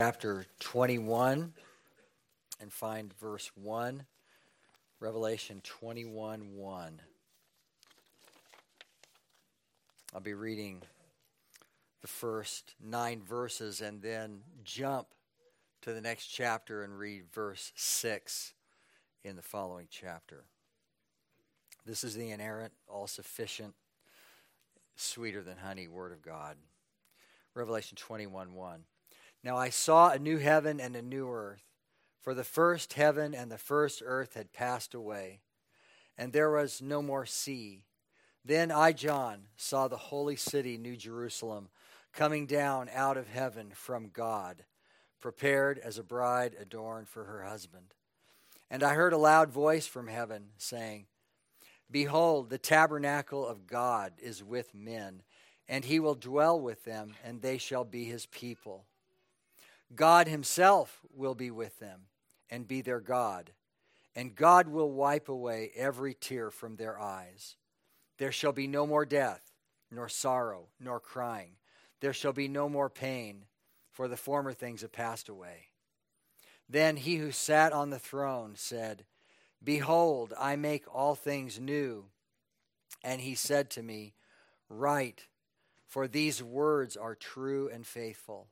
Chapter 21 and find verse 1. Revelation 21:1. I'll be reading the first 9 verses and then jump to the next chapter and read verse 6 in the following chapter. This is the inerrant, all-sufficient, sweeter than honey Word of God. Revelation 21:1. Now I saw a new heaven and a new earth, for the first heaven and the first earth had passed away, and there was no more sea. Then I, John, saw the holy city, New Jerusalem, coming down out of heaven from God, prepared as a bride adorned for her husband. And I heard a loud voice from heaven saying, Behold, the tabernacle of God is with men, and he will dwell with them, and they shall be his people. God himself will be with them and be their God, and God will wipe away every tear from their eyes. There shall be no more death, nor sorrow, nor crying. There shall be no more pain, for the former things have passed away. Then he who sat on the throne said, Behold, I make all things new. And he said to me, Write, for these words are true and faithful.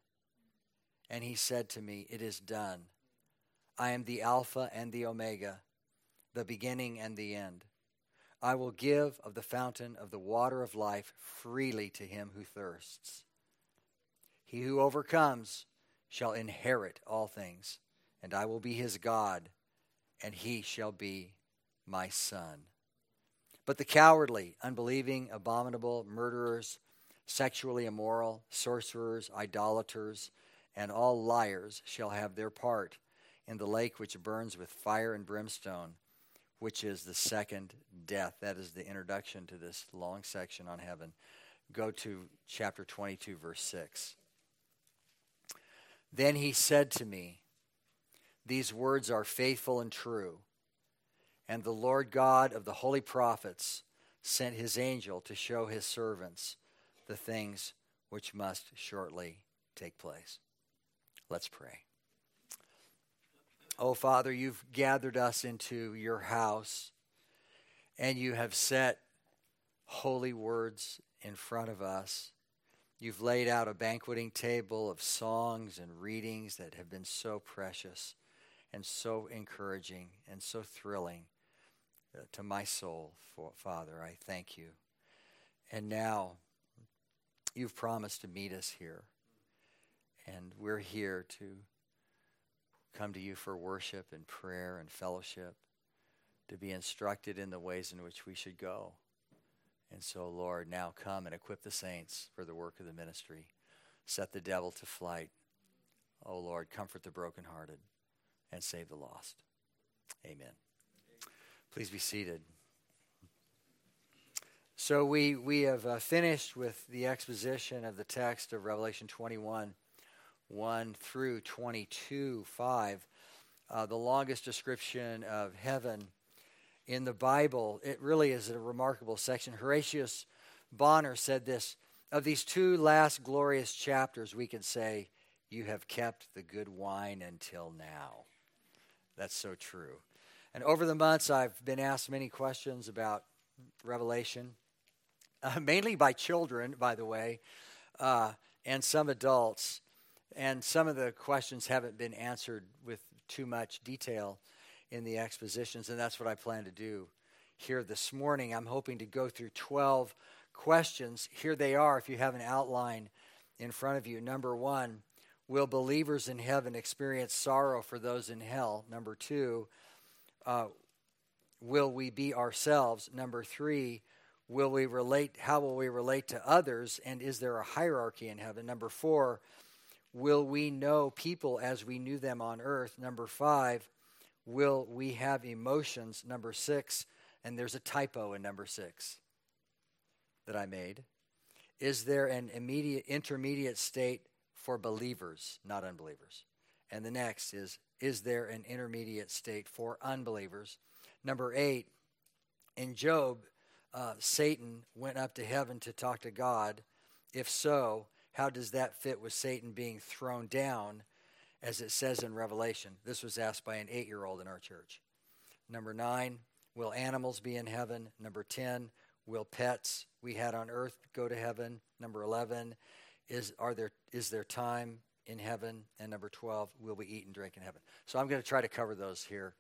And he said to me, It is done. I am the Alpha and the Omega, the beginning and the end. I will give of the fountain of the water of life freely to him who thirsts. He who overcomes shall inherit all things, and I will be his God, and he shall be my son. But the cowardly, unbelieving, abominable, murderers, sexually immoral, sorcerers, idolaters, and all liars shall have their part in the lake which burns with fire and brimstone, which is the second death. That is the introduction to this long section on heaven. Go to chapter 22, verse 6. Then he said to me, These words are faithful and true. And the Lord God of the holy prophets sent his angel to show his servants the things which must shortly take place. Let's pray. Oh, Father, you've gathered us into your house, and you have set holy words in front of us. You've laid out a banqueting table of songs and readings that have been so precious and so encouraging and so thrilling to my soul. Father, I thank you. And now you've promised to meet us here. And we're here to come to you for worship and prayer and fellowship, to be instructed in the ways in which we should go. And so, Lord, now come and equip the saints for the work of the ministry. Set the devil to flight. Oh, Lord, comfort the brokenhearted and save the lost. Amen. Please be seated. So we have finished with the exposition of the text of Revelation 21. 1 through 22:5, the longest description of heaven in the Bible. It really is a remarkable section. Horatius Bonner said this, of these 2 last glorious chapters, we can say, you have kept the good wine until now. That's so true. And over the months, I've been asked many questions about Revelation, mainly by children, by the way, and some adults. And some of the questions haven't been answered with too much detail in the expositions, and that's what I plan to do here this morning. I'm hoping to go through 12 questions. Here they are, if you have an outline in front of you. Number 1, will believers in heaven experience sorrow for those in hell? Number 2, will we be ourselves? Number 3, how will we relate to others, and is there a hierarchy in heaven? Number 4, will we know people as we knew them on earth? Number 5, will we have emotions? Number 6, and there's a typo in number 6 that I made. Is there an intermediate state for believers, not unbelievers? And the next is there an intermediate state for unbelievers? Number 8, in Job, Satan went up to heaven to talk to God. If so, how does that fit with Satan being thrown down? as it says in Revelation. This was asked by an 8-year-old in our church. Number 9, will animals be in heaven? Number 10, will pets we had on earth go to heaven? Number 11, is there time in heaven? And number 12, will we eat and drink in heaven? So I'm going to try to cover those here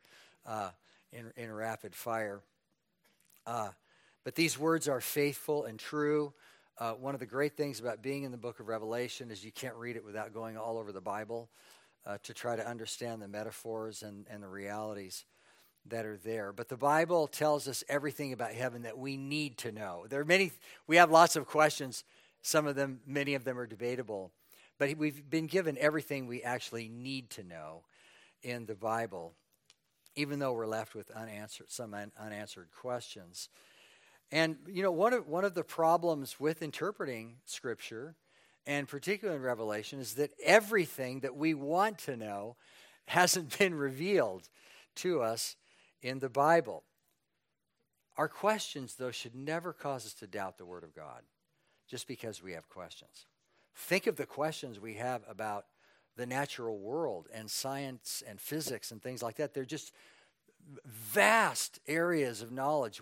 in rapid fire. But these words are faithful and true. One of the great things about being in the book of Revelation is you can't read it without going all over the Bible to try to understand the metaphors and the realities that are there. But the Bible tells us everything about heaven that we need to know. We have lots of questions. Many of them are debatable. But we've been given everything we actually need to know in the Bible, even though we're left with some unanswered questions. And, one of the problems with interpreting Scripture, and particularly in Revelation, is that everything that we want to know hasn't been revealed to us in the Bible. Our questions, though, should never cause us to doubt the Word of God, just because we have questions. Think of the questions we have about the natural world and science and physics and things like that. They're just vast areas of knowledge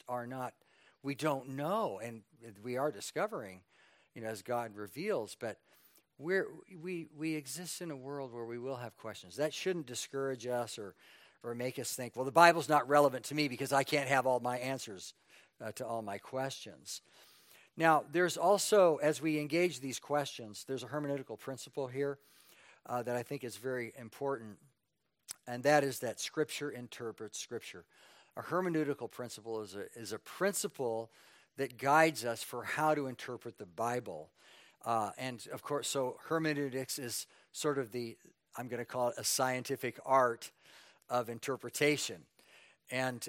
we don't know, and we are discovering, as God reveals, but we exist in a world where we will have questions. That shouldn't discourage us or make us think, well, the Bible's not relevant to me because I can't have all my answers to all my questions. Now, there's also, as we engage these questions, there's a hermeneutical principle here that I think is very important, and that is that Scripture interprets Scripture. A hermeneutical principle is a principle that guides us for how to interpret the Bible. And, of course, so hermeneutics is sort of I'm going to call it a scientific art of interpretation. And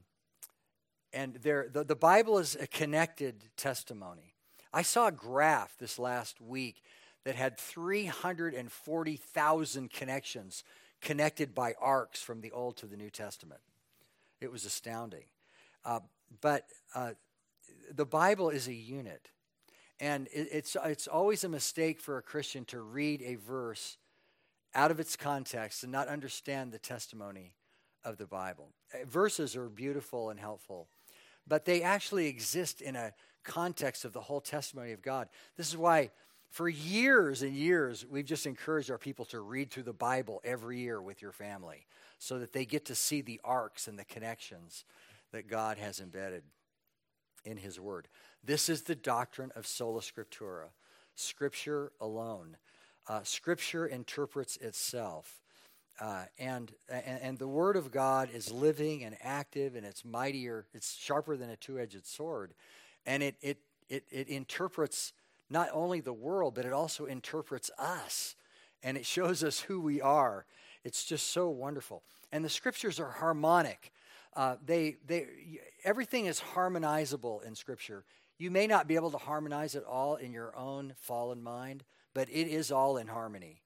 the Bible is a connected testimony. I saw a graph this last week that had 340,000 connections connected by arcs from the Old to the New Testament. It was astounding. But the Bible is a unit. And it's always a mistake for a Christian to read a verse out of its context and not understand the testimony of the Bible. Verses are beautiful and helpful, but they actually exist in a context of the whole testimony of God. This is why for years and years we've just encouraged our people to read through the Bible every year with your family so that they get to see the arcs and the connections that God has embedded in His Word. This is the doctrine of sola scriptura, Scripture alone. Scripture interprets itself. And the Word of God is living and active, and it's mightier, it's sharper than a two-edged sword. And it interprets not only the world, but it also interprets us. And it shows us who we are. It's just so wonderful. And the Scriptures are harmonic. Everything is harmonizable in Scripture. You may not be able to harmonize it all in your own fallen mind, but it is all in harmony.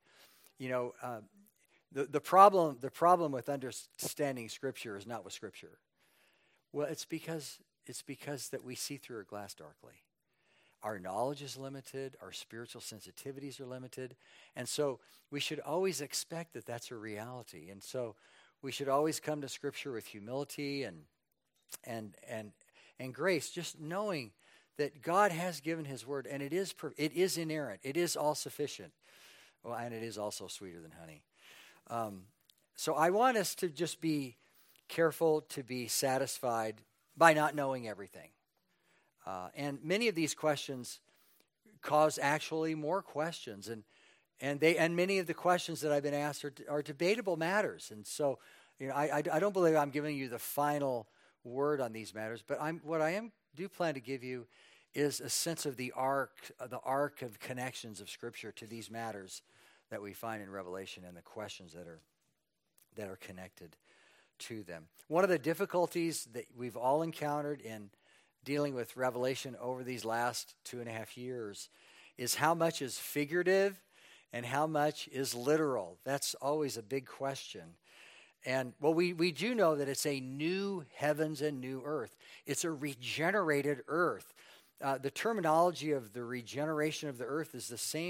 The problem with understanding Scripture is not with Scripture. Well, it's because that we see through a glass darkly. Our knowledge is limited. Our spiritual sensitivities are limited. And so we should always expect that that's a reality. And so we should always come to Scripture with humility and grace, just knowing that God has given His Word, and it is inerrant. It is all sufficient. Well, and it is also sweeter than honey. So I want us to just be careful to be satisfied by not knowing everything. And many of these questions cause actually more questions, and many of the questions that I've been asked are debatable matters. And so, I don't believe I'm giving you the final word on these matters, but what I do plan to give you is a sense of the arc of connections of Scripture to these matters that we find in Revelation and the questions that are connected to them. One of the difficulties that we've all encountered in dealing with Revelation over these last 2.5 years is how much is figurative and how much is literal. That's always a big question. And well, we do know that it's a new heavens and new earth. It's a regenerated earth. The terminology of the regeneration of the earth is the same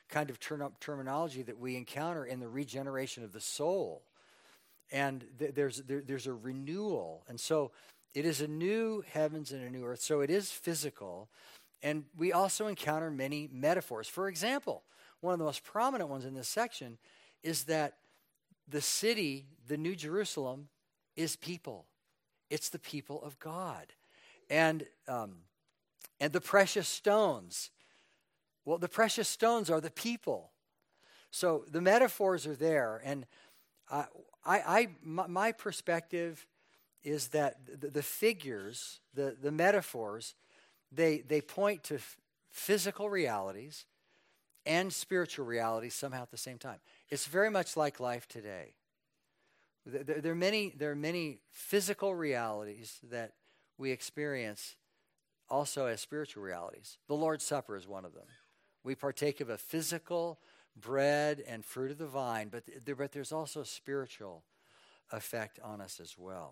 kind of terminology that we encounter in the regeneration of the soul. And there's a renewal. And so it is a new heavens and a new earth. So it is physical. And we also encounter many metaphors. For example, one of the most prominent ones in this section is that the city, the New Jerusalem, is people. It's the people of God. And the precious stones. Well, the precious stones are the people. So the metaphors are there. And my perspective is that the figures, the metaphors, they point to physical realities and spiritual realities somehow at the same time. It's very much like life today. There are many physical realities that we experience also as spiritual realities. The Lord's Supper is one of them. We partake of a physical bread and fruit of the vine, but there's also a spiritual effect on us as well.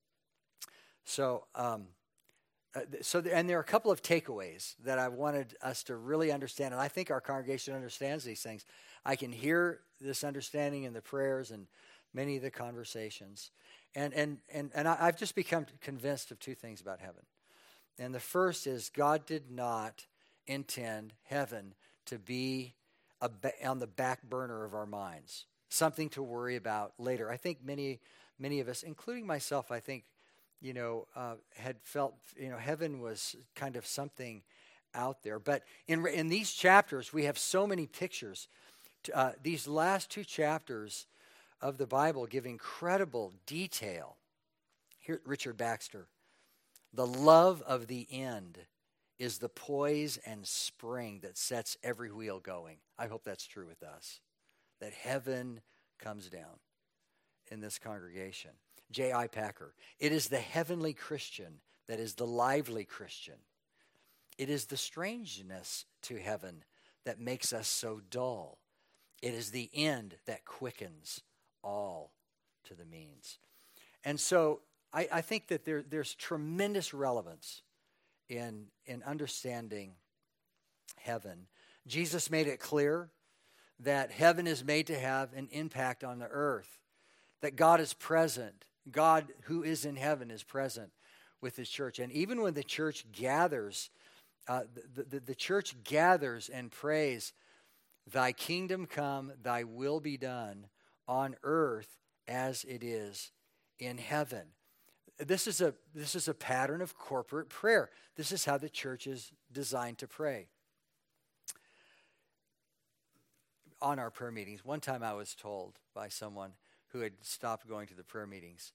So there are a couple of takeaways that I wanted us to really understand, and I think our congregation understands these things. I can hear this understanding in the prayers and many of the conversations, and I've just become convinced of two things about heaven. And the first is God did not intend heaven to be on the back burner of our minds, something to worry about later. I think many of us, including myself, I think, had felt, heaven was kind of something out there. But in these chapters, we have so many pictures. These last two chapters of the Bible give incredible detail. Here, Richard Baxter, the love of the end is the poise and spring that sets every wheel going. I hope that's true with us, that heaven comes down in this congregation. J.I. Packer, it is the heavenly Christian that is the lively Christian. It is the strangeness to heaven that makes us so dull. It is the end that quickens all to the means. And so I think that there's tremendous relevance in understanding heaven. Jesus made it clear that heaven is made to have an impact on the earth, that God is present. God who is in heaven is present with his church. And even when the church gathers, the church gathers and prays, thy kingdom come, thy will be done on earth as it is in heaven. This is a pattern of corporate prayer. This is how the church is designed to pray. On our prayer meetings, one time I was told by someone who had stopped going to the prayer meetings,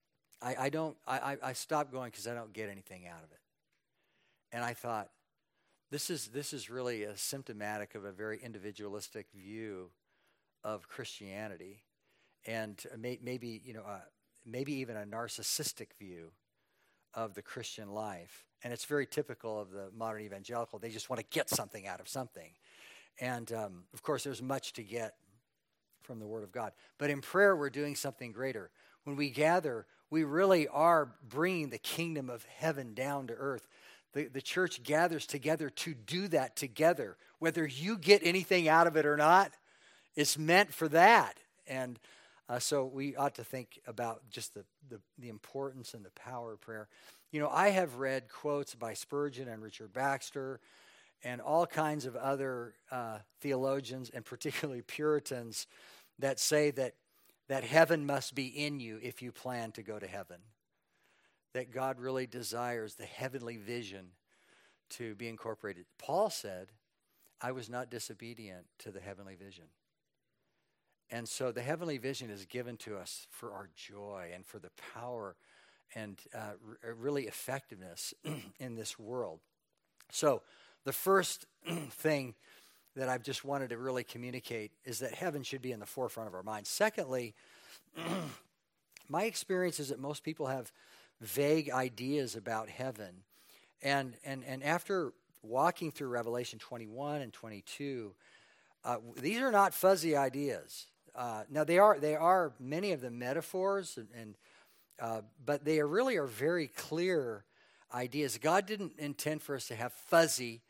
I stopped going because I don't get anything out of it. And I thought, this is really a symptomatic of a very individualistic view of Christianity, and maybe even a narcissistic view of the Christian life. And it's very typical of the modern evangelical. They just want to get something out of something. And of course, there's much to get from the Word of God. But in prayer, we're doing something greater. When we gather, we really are bringing the kingdom of heaven down to earth. The church gathers together to do that together. Whether you get anything out of it or not, it's meant for that. And so we ought to think about just the importance and the power of prayer. I have read quotes by Spurgeon and Richard Baxter and all kinds of other theologians, and particularly Puritans, that say that heaven must be in you if you plan to go to heaven. That God really desires the heavenly vision to be incorporated. Paul said, I was not disobedient to the heavenly vision. And so the heavenly vision is given to us for our joy and for the power and really effectiveness in this world. So the first thing that I've just wanted to really communicate is that heaven should be in the forefront of our minds. Secondly, my experience is that most people have vague ideas about heaven. And after walking through Revelation 21 and 22, these are not fuzzy ideas. Now they are many of them metaphors, but they really are very clear ideas. God didn't intend for us to have fuzzy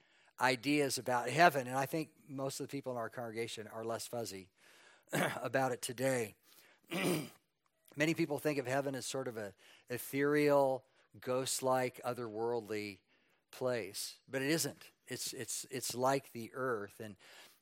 ideas about heaven, and I think most of the people in our congregation are less fuzzy about it today. Many people think of heaven as sort of a ethereal, ghost-like, otherworldly place, but it isn't. It's like the earth, and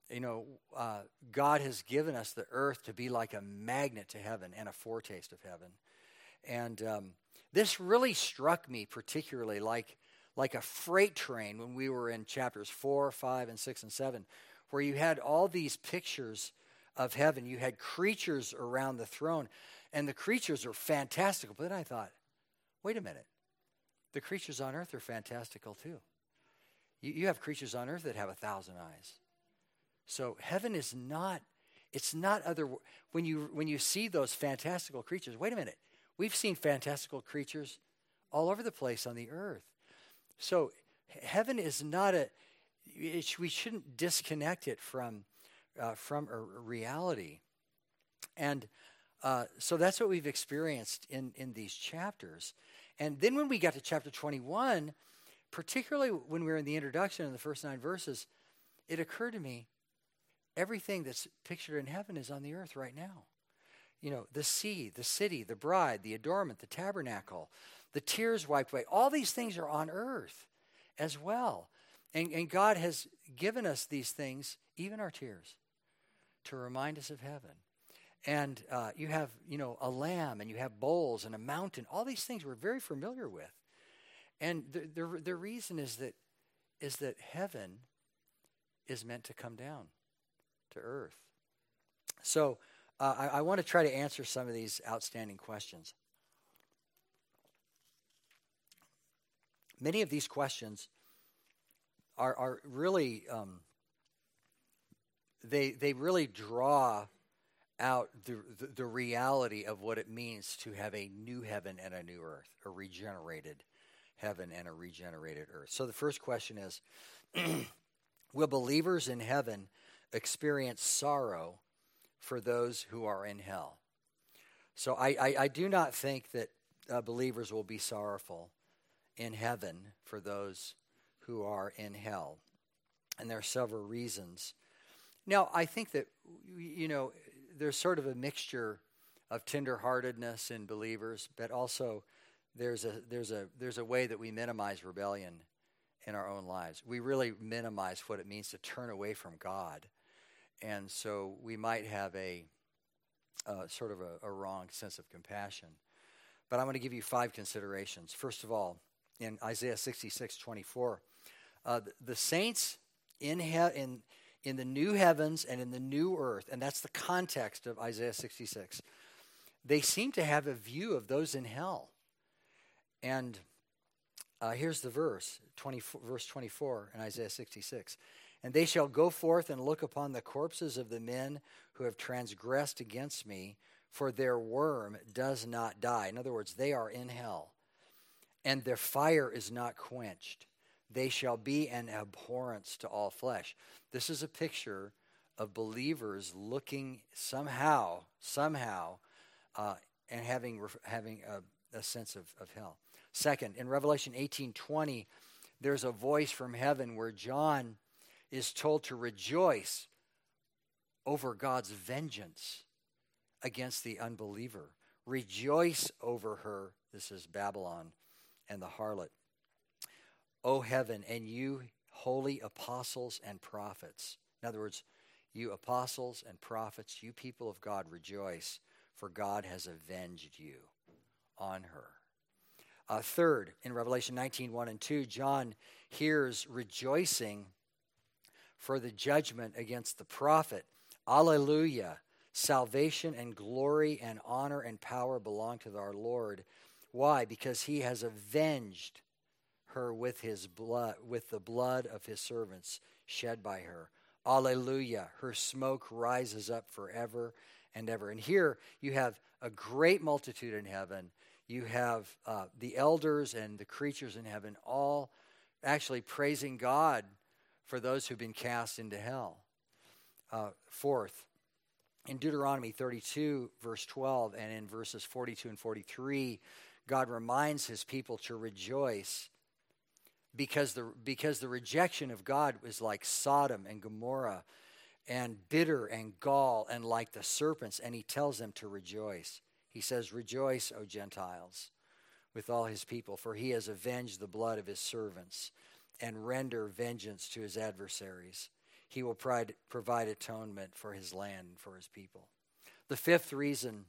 God has given us the earth to be like a magnet to heaven and a foretaste of heaven. And this really struck me particularly like a freight train when we were in chapters 4, 5, and 6, and 7, where you had all these pictures of heaven. You had creatures around the throne, and the creatures are fantastical. But then I thought, wait a minute. The creatures on earth are fantastical too. You have creatures on earth that have 1,000 eyes. So heaven is not, it's not other, when you see those fantastical creatures, wait a minute. We've seen fantastical creatures all over the place on the earth. So heaven is not we shouldn't disconnect it from a reality. And so that's what we've experienced in these chapters. And then when we got to chapter 21, particularly when we were in the introduction in the first 9 verses, it occurred to me, everything that's pictured in heaven is on the earth right now. The sea, the city, the bride, the adornment, the tabernacle, the tears wiped away. All these things are on earth as well. And God has given us these things, even our tears, to remind us of heaven. And you have, a lamb, and you have bowls and a mountain. All these things we're very familiar with. And the reason is that heaven is meant to come down to earth. So I want to try to answer some of these outstanding questions. Many of these questions are really, they really draw out the reality of what it means to have a new heaven and a new earth, a regenerated heaven and a regenerated earth. So the first question is, will believers in heaven experience sorrow for those who are in hell? So I do not think that believers will be sorrowful in heaven for those who are in hell. And there are several reasons. Now, I think that, there's sort of a mixture of tenderheartedness in believers, but also there's a way that we minimize rebellion in our own lives. We really minimize what it means to turn away from God. And so we might have a sort of a wrong sense of compassion. But I'm going to give you 5 considerations. First of all, in Isaiah 66:24, the saints in the new heavens and in the new earth, and that's the context of Isaiah 66, they seem to have a view of those in hell. And here's the verse 24 in Isaiah 66. And they shall go forth and look upon the corpses of the men who have transgressed against me, for their worm does not die. In other words, they are in hell, and their fire is not quenched. They shall be an abhorrence to all flesh. This is a picture of believers looking somehow, and having a sense of hell. Second, in Revelation 18:20, there's a voice from heaven where John is told to rejoice over God's vengeance against the unbeliever. Rejoice over her, this is Babylon and the harlot. O heaven, and you holy apostles and prophets. In other words, you apostles and prophets, you people of God, rejoice, for God has avenged you on her. Third, in Revelation 19:1 and 2, John hears rejoicing for the judgment against the prophet. Alleluia! Salvation and glory and honor and power belong to our Lord. Why? Because he has avenged her with his blood, with the blood of his servants shed by her. Alleluia! Her smoke rises up forever and ever. And here you have a great multitude in heaven. You have the elders and the creatures in heaven all actually praising God for those who've been cast into hell. Fourth, in Deuteronomy 32, verse 12, and in verses 42 and 43, God reminds his people to rejoice because the rejection of God was like Sodom and Gomorrah, and bitter and gall and like the serpents. And he tells them to rejoice. He says, "Rejoice, O Gentiles, with all his people, for he has avenged the blood of his servants and render vengeance to his adversaries. He will provide atonement for his land and for his people." The fifth reason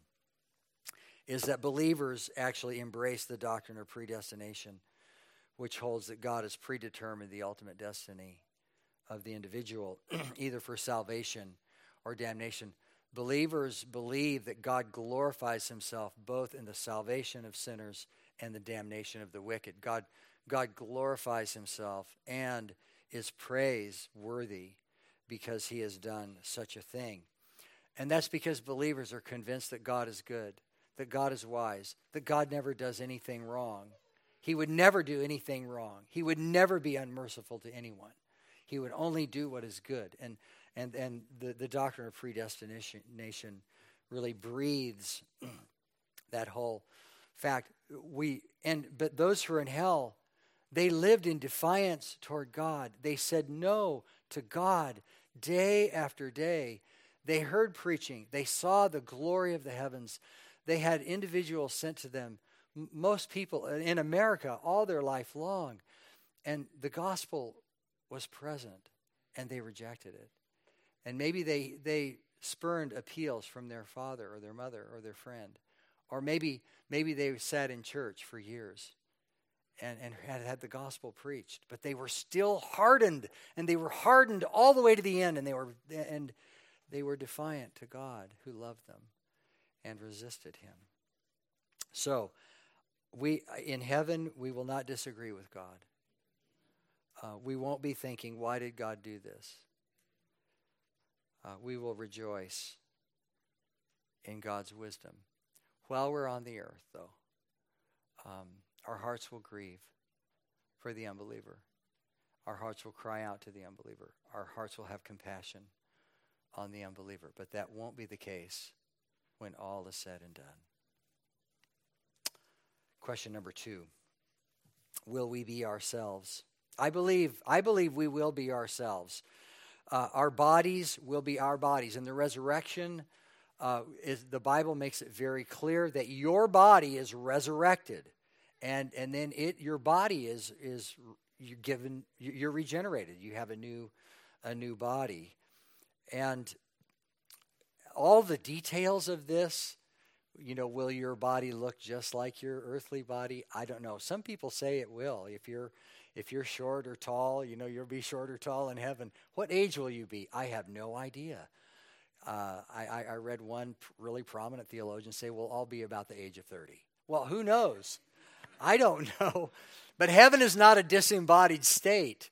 is that believers actually embrace the doctrine of predestination, which holds that God has predetermined the ultimate destiny of the individual, either for salvation or damnation. Believers believe that God glorifies himself both in the salvation of sinners and the damnation of the wicked. God glorifies himself and is praiseworthy because he has done such a thing. And that's because believers are convinced that God is good, that God is wise, that God never does anything wrong. He would never do anything wrong. He would never be unmerciful to anyone. He would only do what is good. And the doctrine of predestination really breathes that whole fact. But those who are in hell, they lived in defiance toward God. They said no to God day after day. They heard preaching. They saw the glory of the heavens. They had individuals sent to them. Most people in America all their life long. And the gospel was present, and they rejected it. And maybe they spurned appeals from their father or their mother or their friend. Or maybe they sat in church for years and had the gospel preached. But they were still hardened, and they were hardened all the way to the end, and they were defiant to God who loved them and resisted him. So, in heaven, we will not disagree with God. We won't be thinking, why did God do this? We will rejoice in God's wisdom. While we're on the earth, though, our hearts will grieve for the unbeliever. Our hearts will cry out to the unbeliever. Our hearts will have compassion on the unbeliever. But that won't be the case when all is said and done. Question number 2. Will we be ourselves? I believe we will be ourselves. Our bodies will be our bodies. In the resurrection, the Bible makes it very clear that your body is resurrected, and then your body is you're regenerated. You have a new body, and all the details of this. Will your body look just like your earthly body? I don't know. Some people say it will. If you're short or tall, you'll be short or tall in heaven. What age will you be? I have no idea. I read one really prominent theologian say we'll all be about the age of 30. Well, who knows? I don't know. But heaven is not a disembodied state.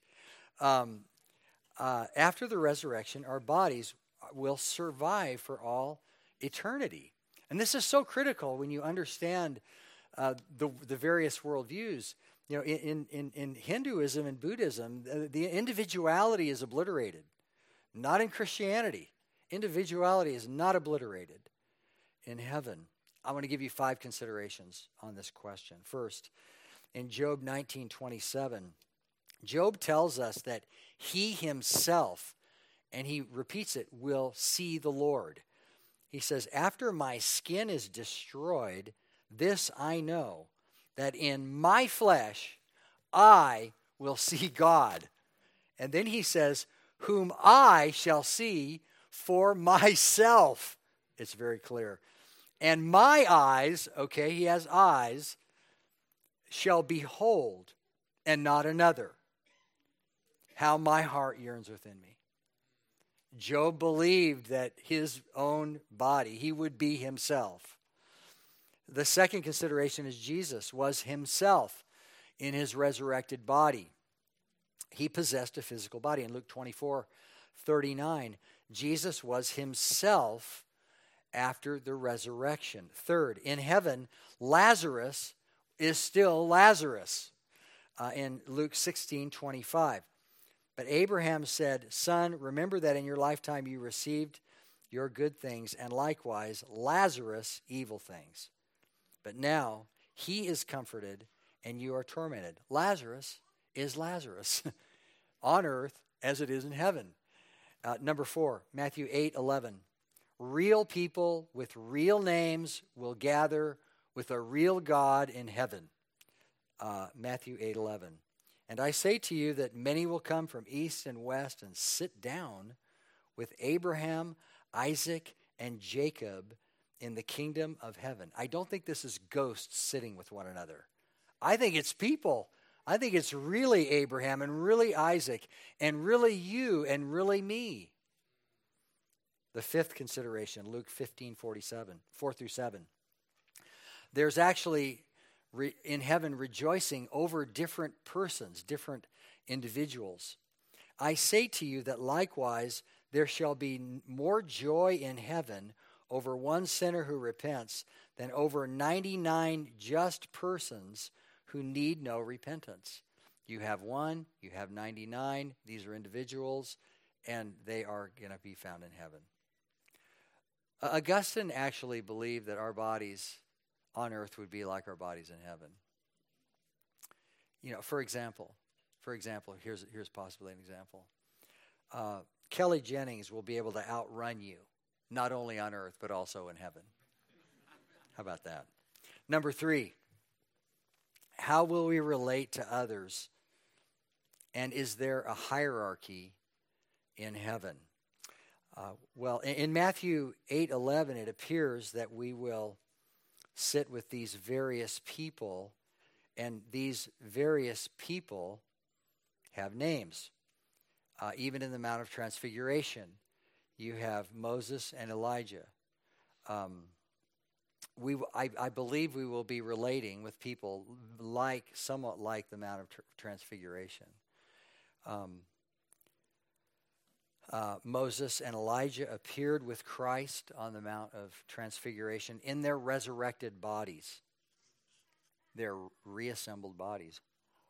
After the resurrection, our bodies will survive for all eternity. And this is so critical when you understand the various worldviews. In Hinduism and Buddhism, the individuality is obliterated. Not in Christianity. Individuality is not obliterated in heaven. I want to give you 5 considerations on this question. First, in Job 19:27, Job tells us that he himself, and he repeats it, will see the Lord. He says, after my skin is destroyed, this I know, that in my flesh I will see God. And then he says, whom I shall see for myself. It's very clear. And my eyes, okay, he has eyes, shall behold, and not another. How my heart yearns within me. Job believed that his own body, he would be himself. The second consideration is Jesus was himself in his resurrected body. He possessed a physical body. In Luke 24:39, Jesus was himself after the resurrection. Third, in heaven, Lazarus is still Lazarus. In Luke 16:25. But Abraham said, son, remember that in your lifetime you received your good things, and likewise Lazarus evil things. But now he is comforted, and you are tormented. Lazarus is Lazarus on earth as it is in heaven. Number 4, Matthew 8:11. Real people with real names will gather with a real God in heaven. Matthew 8:11. And I say to you that many will come from east and west and sit down with Abraham, Isaac, and Jacob in the kingdom of heaven. I don't think this is ghosts sitting with one another. I think it's people. I think it's really Abraham and really Isaac and really you and really me. The 5th consideration, Luke 15:47, 4 through 7. There's actually in heaven rejoicing over different persons, different individuals. I say to you that likewise there shall be more joy in heaven over one sinner who repents than over 99 just persons who need no repentance. You have one, you have 99. These are individuals, and they are going to be found in heaven. Augustine actually believed that our bodies on earth would be like our bodies in heaven. You know, for example, here's possibly an example. Kelly Jennings will be able to outrun you, not only on earth, but also in heaven. How about that? Number 3, how will we relate to others? And is there a hierarchy in heaven? Well, in Matthew 8:11, it appears that we will sit with these various people, and these various people have names. Even in the Mount of Transfiguration, you have Moses and Elijah. I believe we will be relating with people somewhat like the Mount of Transfiguration. Moses and Elijah appeared with Christ on the Mount of Transfiguration in their resurrected bodies, their reassembled bodies.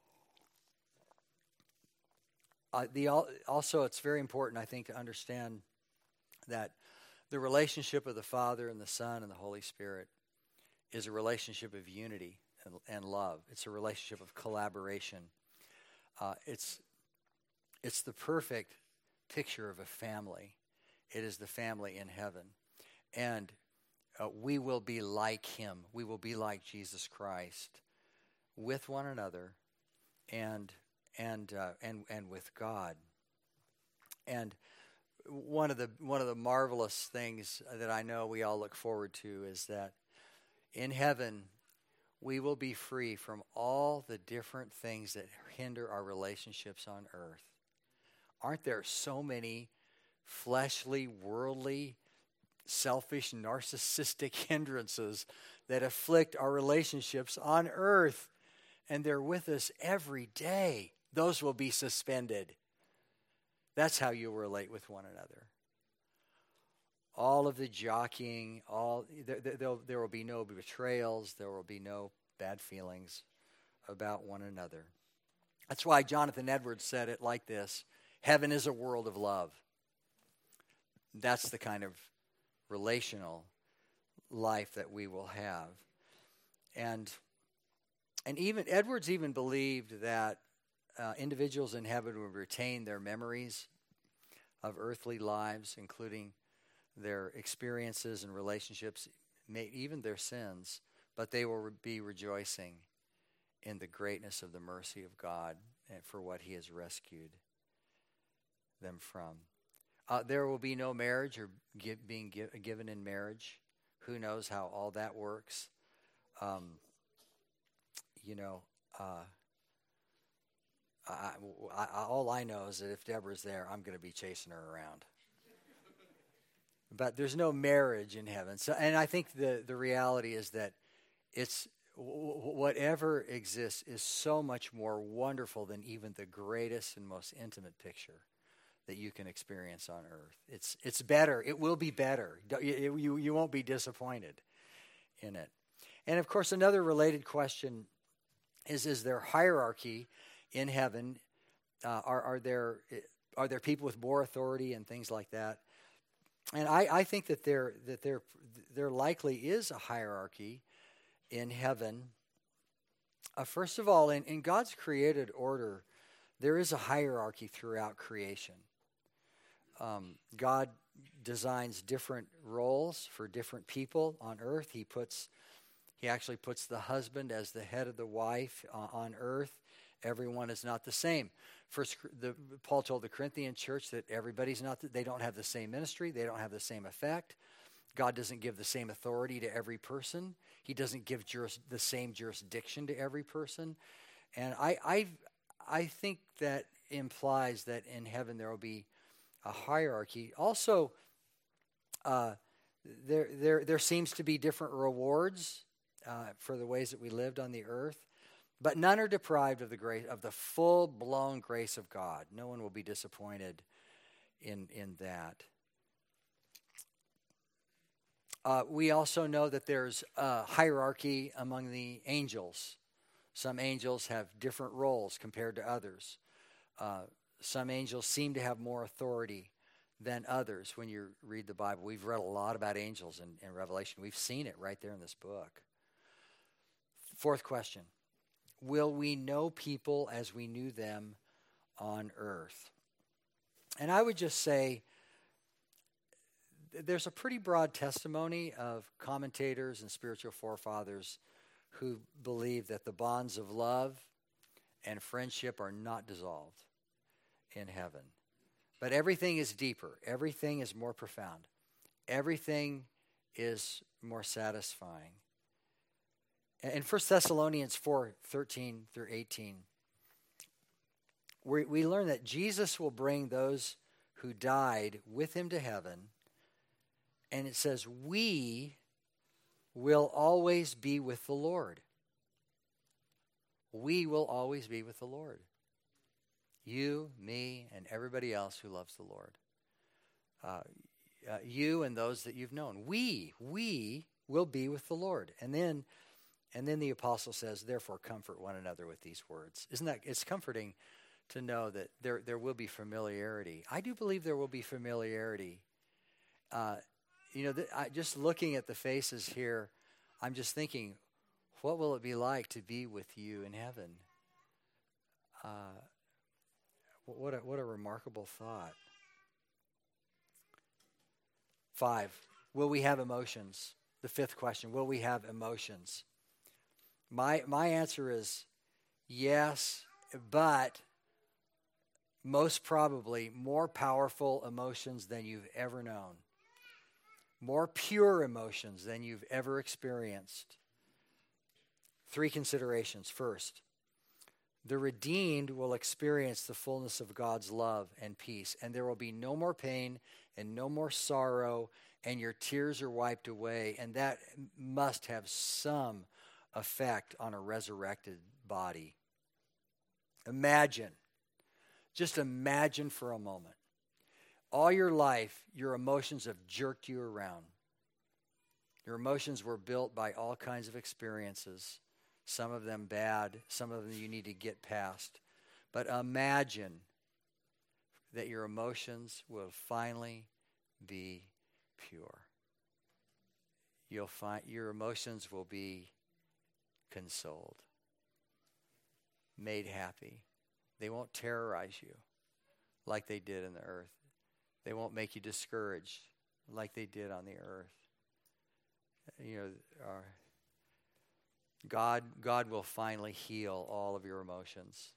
Also, it's very important, I think, to understand that the relationship of the Father and the Son and the Holy Spirit is a relationship of unity and love. It's a relationship of collaboration. It's the perfect picture of a family. It is the family in heaven. And we will be like him. We will be like Jesus Christ with one another and with God. And one of the marvelous things that I know we all look forward to is that in heaven we will be free from all the different things that hinder our relationships on earth. Aren't there so many fleshly, worldly, selfish, narcissistic hindrances that afflict our relationships on earth? And they're with us every day. Those will be suspended. That's how you'll relate with one another. All of the jockeying, there will be no betrayals. There will be no bad feelings about one another. That's why Jonathan Edwards said it like this: heaven is a world of love. That's the kind of relational life that we will have. And even Edwards even believed that individuals in heaven would retain their memories of earthly lives, including their experiences and relationships, even their sins, but they will be rejoicing in the greatness of the mercy of God and for what he has rescued them from. There will be no marriage or being given in marriage. Who knows how all that works? All I know is that if Deborah's there, I'm going to be chasing her around. But there's no marriage in heaven. So, and I think the reality is that it's whatever exists is so much more wonderful than even the greatest and most intimate picture that you can experience on earth. It's better. It will be better. You won't be disappointed in it. And of course, another related question is there hierarchy in heaven? Are there people with more authority and things like that? And I think that there likely is a hierarchy in heaven. First of all, in God's created order, there is a hierarchy throughout creation. God designs different roles for different people on earth. He actually puts the husband as the head of the wife on earth. Everyone is not the same. Paul told the Corinthian church that they don't have the same ministry. They don't have the same effect. God doesn't give the same authority to every person. He doesn't give the same jurisdiction to every person. And I think that implies that in heaven there will be a hierarchy. Also, there seems to be different rewards for the ways that we lived on the earth, but none are deprived of the full-blown grace of God. No one will be disappointed in that. We also know that there's a hierarchy among the angels. Some angels have different roles compared to others. Some angels seem to have more authority than others when you read the Bible. We've read a lot about angels in Revelation. We've seen it right there in this book. Fourth question. Will we know people as we knew them on earth? And I would just say there's a pretty broad testimony of commentators and spiritual forefathers who believe that the bonds of love and friendship are not dissolved in heaven. But everything is deeper. Everything is more profound. Everything is more satisfying. In 1 Thessalonians 4:13 through 18, we learn that Jesus will bring those who died with him to heaven. And it says, we will always be with the Lord. We will always be with the Lord. You, me, and everybody else who loves the Lord. You and those that you've known. We will be with the Lord. And then the apostle says, therefore comfort one another with these words. It's comforting to know that there will be familiarity. I do believe there will be familiarity. Just looking at the faces here, I'm just thinking, what will it be like to be with you in heaven? What a remarkable thought. 5, will we have emotions? The fifth question, will we have emotions? My answer is yes, but most probably more powerful emotions than you've ever known. More pure emotions than you've ever experienced. 3 considerations. First, the redeemed will experience the fullness of God's love and peace, and there will be no more pain and no more sorrow, and your tears are wiped away, and that must have some effect on a resurrected body. Just imagine for a moment. All your life, your emotions have jerked you around. Your emotions were built by all kinds of experiences, some of them bad, some of them you need to get past. But imagine that your emotions will finally be pure. You'll find your emotions will be consoled, made happy. They won't terrorize you like they did in the earth. They won't make you discouraged like they did on the earth. God will finally heal all of your emotions.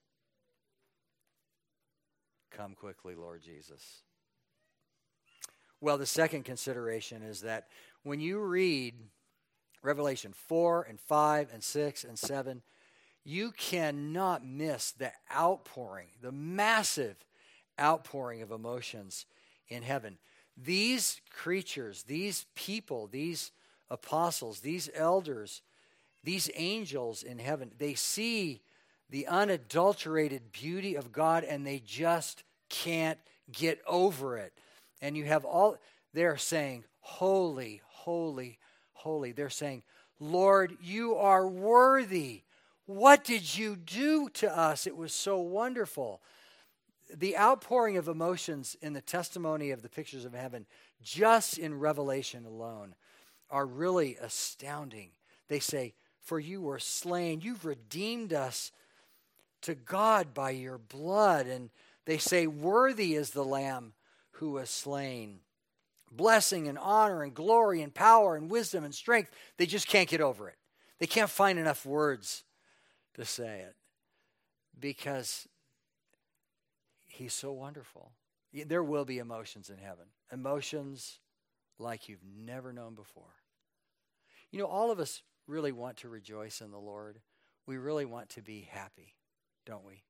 Come quickly, Lord Jesus. Well, the second consideration is that when you read Revelation 4 and 5 and 6 and 7, you cannot miss the outpouring, the massive outpouring of emotions in heaven. These creatures, these people, these apostles, these elders, these angels in heaven, they see the unadulterated beauty of God and they just can't get over it. And you have they're saying, holy, holy, holy. They're saying, Lord, you are worthy. What did you do to us? It was so wonderful. The outpouring of emotions in the testimony of the pictures of heaven, just in Revelation alone, are really astounding. They say, for you were slain. You've redeemed us to God by your blood. And they say, worthy is the Lamb who was slain. Blessing and honor and glory and power and wisdom and strength. They just can't get over it. They can't find enough words to say it because he's so wonderful. There will be emotions in heaven. Emotions like you've never known before. You know, all of us really want to rejoice in the Lord. We really want to be happy, don't we?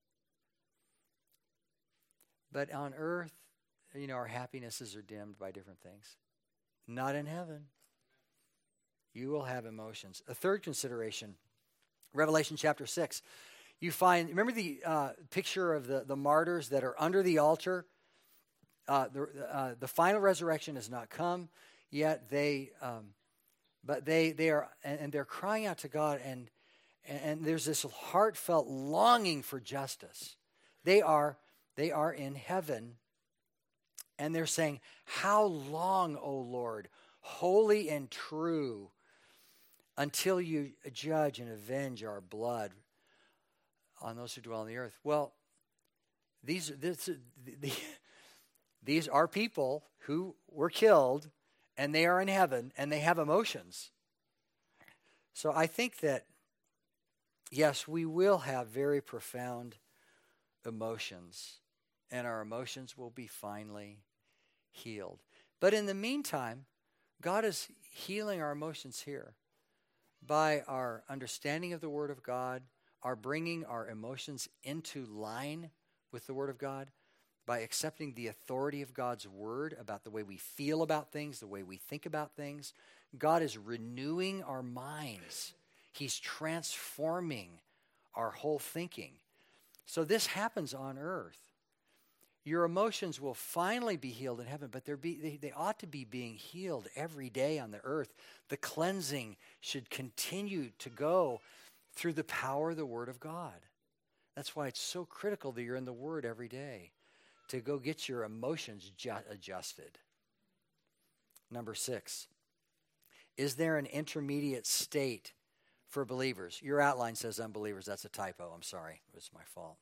But on earth, you know, our happinesses are dimmed by different things. Not in heaven. You will have emotions. A third consideration, Revelation chapter 6. You find, remember the picture of the martyrs that are under the altar? The final resurrection has not come yet. But they are, and they're crying out to God, and there's this heartfelt longing for justice. They are in heaven, and they're saying, "How long, O Lord, holy and true, until you judge and avenge our blood on those who dwell on the earth?" Well, these are people who were killed, and they are in heaven, and they have emotions. So I think that, yes, we will have very profound emotions, and our emotions will be finally healed. But in the meantime, God is healing our emotions here by our understanding of the Word of God, our bringing our emotions into line with the Word of God, by accepting the authority of God's Word about the way we feel about things, the way we think about things. God is renewing our minds. He's transforming our whole thinking. So this happens on earth. Your emotions will finally be healed in heaven, but they ought to be being healed every day on the earth. The cleansing should continue to go through the power of the Word of God. That's why it's so critical that you're in the Word every day to go get your emotions adjusted. Number 6, is there an intermediate state for believers? Your outline says unbelievers. That's a typo. I'm sorry. It was my fault.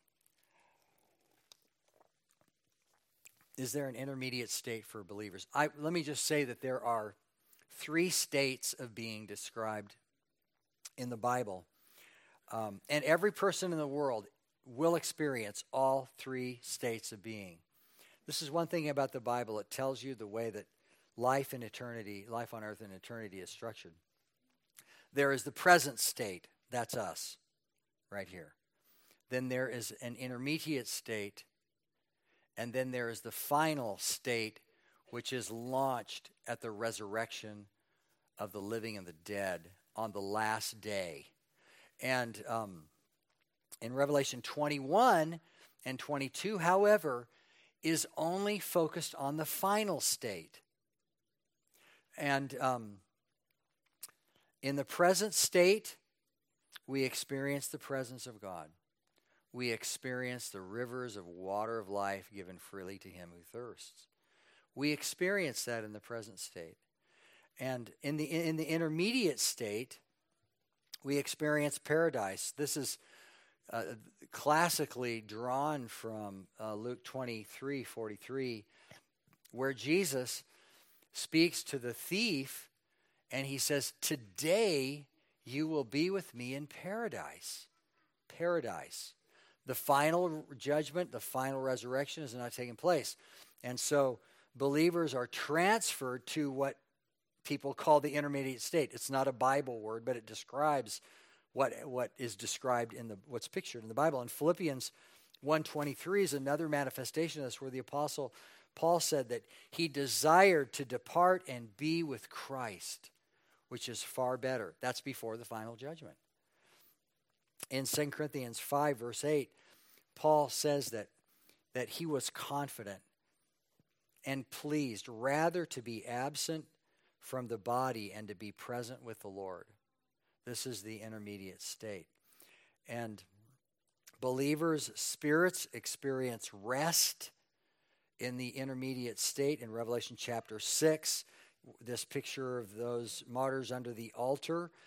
Is there an intermediate state for believers? Let me just say that there are 3 states of being described in the Bible. And every person in the world will experience all 3 states of being. This is one thing about the Bible. It tells you the way that life on earth and eternity is structured. There is the present state. That's us, right here. Then there is an intermediate state. And then there is the final state, which is launched at the resurrection of the living and the dead on the last day. And in Revelation 21 and 22, however, is only focused on the final state. And in the present state, we experience the presence of God. We experience the rivers of water of life given freely to him who thirsts. We experience that in the present state. And in the intermediate state, we experience paradise. This is classically drawn from Luke 23:43, where Jesus speaks to the thief, and he says, "Today you will be with me in paradise." Paradise. The final judgment, the final resurrection is not taking place. And so believers are transferred to what people call the intermediate state. It's not a Bible word, but it describes what is described in what's pictured in the Bible. And Philippians 1:23 is another manifestation of this, where the Apostle Paul said that he desired to depart and be with Christ, which is far better. That's before the final judgment. In 2 Corinthians 5, verse 8, Paul says that he was confident and pleased rather to be absent from the body and to be present with the Lord. This is the intermediate state. And believers' spirits experience rest in the intermediate state. In Revelation chapter 6, this picture of those martyrs under the altar,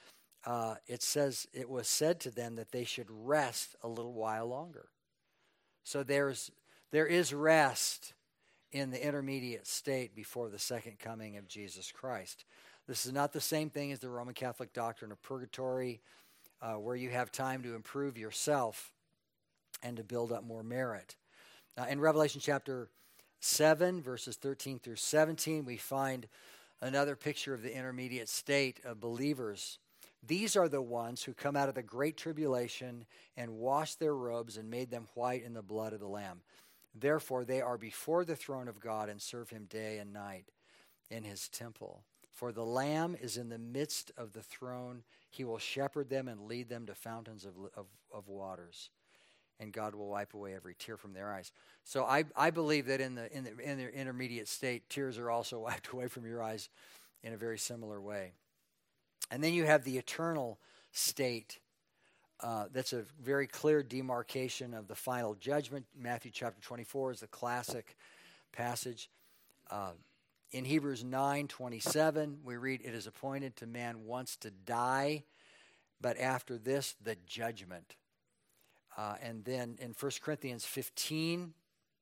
it says it was said to them that they should rest a little while longer. So there is rest in the intermediate state before the second coming of Jesus Christ. This is not the same thing as the Roman Catholic doctrine of purgatory, where you have time to improve yourself and to build up more merit. In Revelation chapter 7, verses 13 through 17, we find another picture of the intermediate state of believers. These are the ones who come out of the great tribulation and washed their robes and made them white in the blood of the Lamb. Therefore, they are before the throne of God and serve him day and night in his temple. For the Lamb is in the midst of the throne. He will shepherd them and lead them to fountains of waters. And God will wipe away every tear from their eyes. So I believe that in the intermediate state, tears are also wiped away from your eyes in a very similar way. And then you have the eternal state. That's a very clear demarcation of the final judgment. Matthew chapter 24 is the classic passage. In Hebrews 9:27, we read, "It is appointed to man once to die, but after this, the judgment." And then in 1 Corinthians 15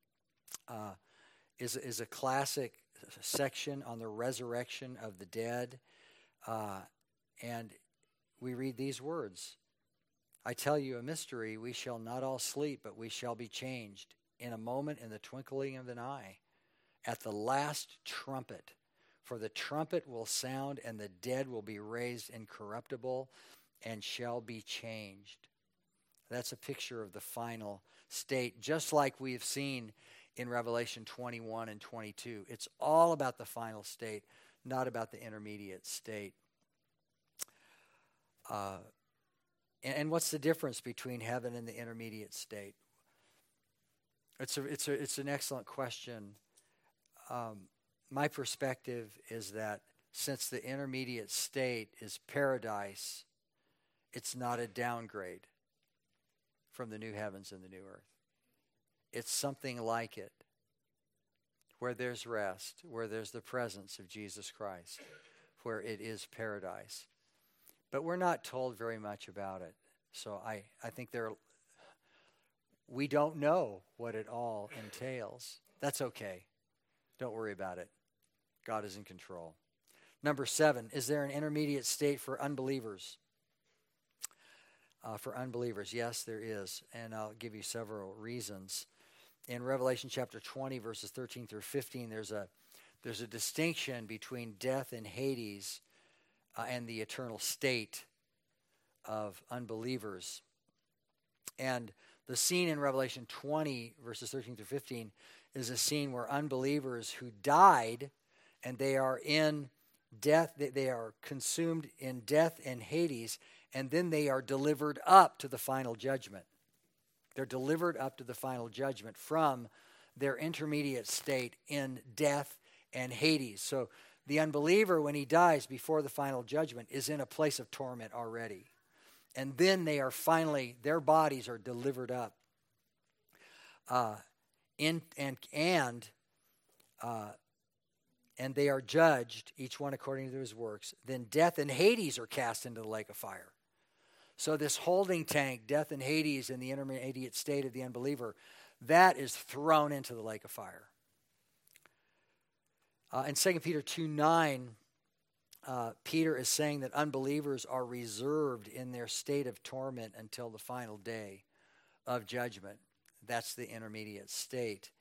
is a classic section on the resurrection of the dead. And we read these words, "I tell you a mystery, we shall not all sleep, but we shall be changed in a moment, in the twinkling of an eye, at the last trumpet. For the trumpet will sound, and the dead will be raised incorruptible and shall be changed." That's a picture of the final state, just like we have seen in Revelation 21 and 22. It's all about the final state, not about the intermediate state. And what's the difference between heaven and the intermediate state? It's an excellent question. My perspective is that since the intermediate state is paradise, it's not a downgrade from the new heavens and the new earth. It's something like it, where there's rest, where there's the presence of Jesus Christ, where it is paradise. But we're not told very much about it. So I think we don't know what it all entails. That's okay. Don't worry about it. God is in control. Number 7, is there an intermediate state for unbelievers? For unbelievers, yes, there is. And I'll give you several reasons. In Revelation chapter 20, verses 13 through 15, there's a distinction between death and Hades and the eternal state of unbelievers. And the scene in Revelation 20, verses 13 through 15, is a scene where unbelievers who died and they are in death, they are consumed in death and Hades, and then they are delivered up to the final judgment. They're delivered up to the final judgment from their intermediate state in death and Hades. So the unbeliever, when he dies before the final judgment, is in a place of torment already. And then they are finally, their bodies are delivered up. And they are judged, each one according to his works. Then death and Hades are cast into the lake of fire. So this holding tank, death and Hades, in the intermediate state of the unbeliever, that is thrown into the lake of fire. In 2 Peter 2:9, Peter is saying that unbelievers are reserved in their state of torment until the final day of judgment. That's the intermediate state.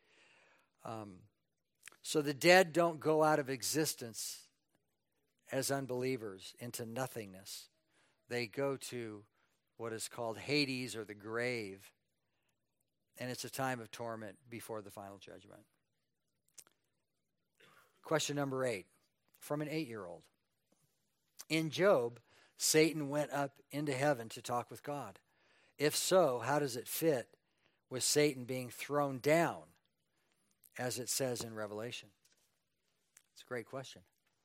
So the dead don't go out of existence as unbelievers into nothingness. They go to what is called Hades, or the grave, and it's a time of torment before the final judgment. Question number 8, from an 8-year-old. In Job, Satan went up into heaven to talk with God. If so, how does it fit with Satan being thrown down, as it says in Revelation? It's a great question.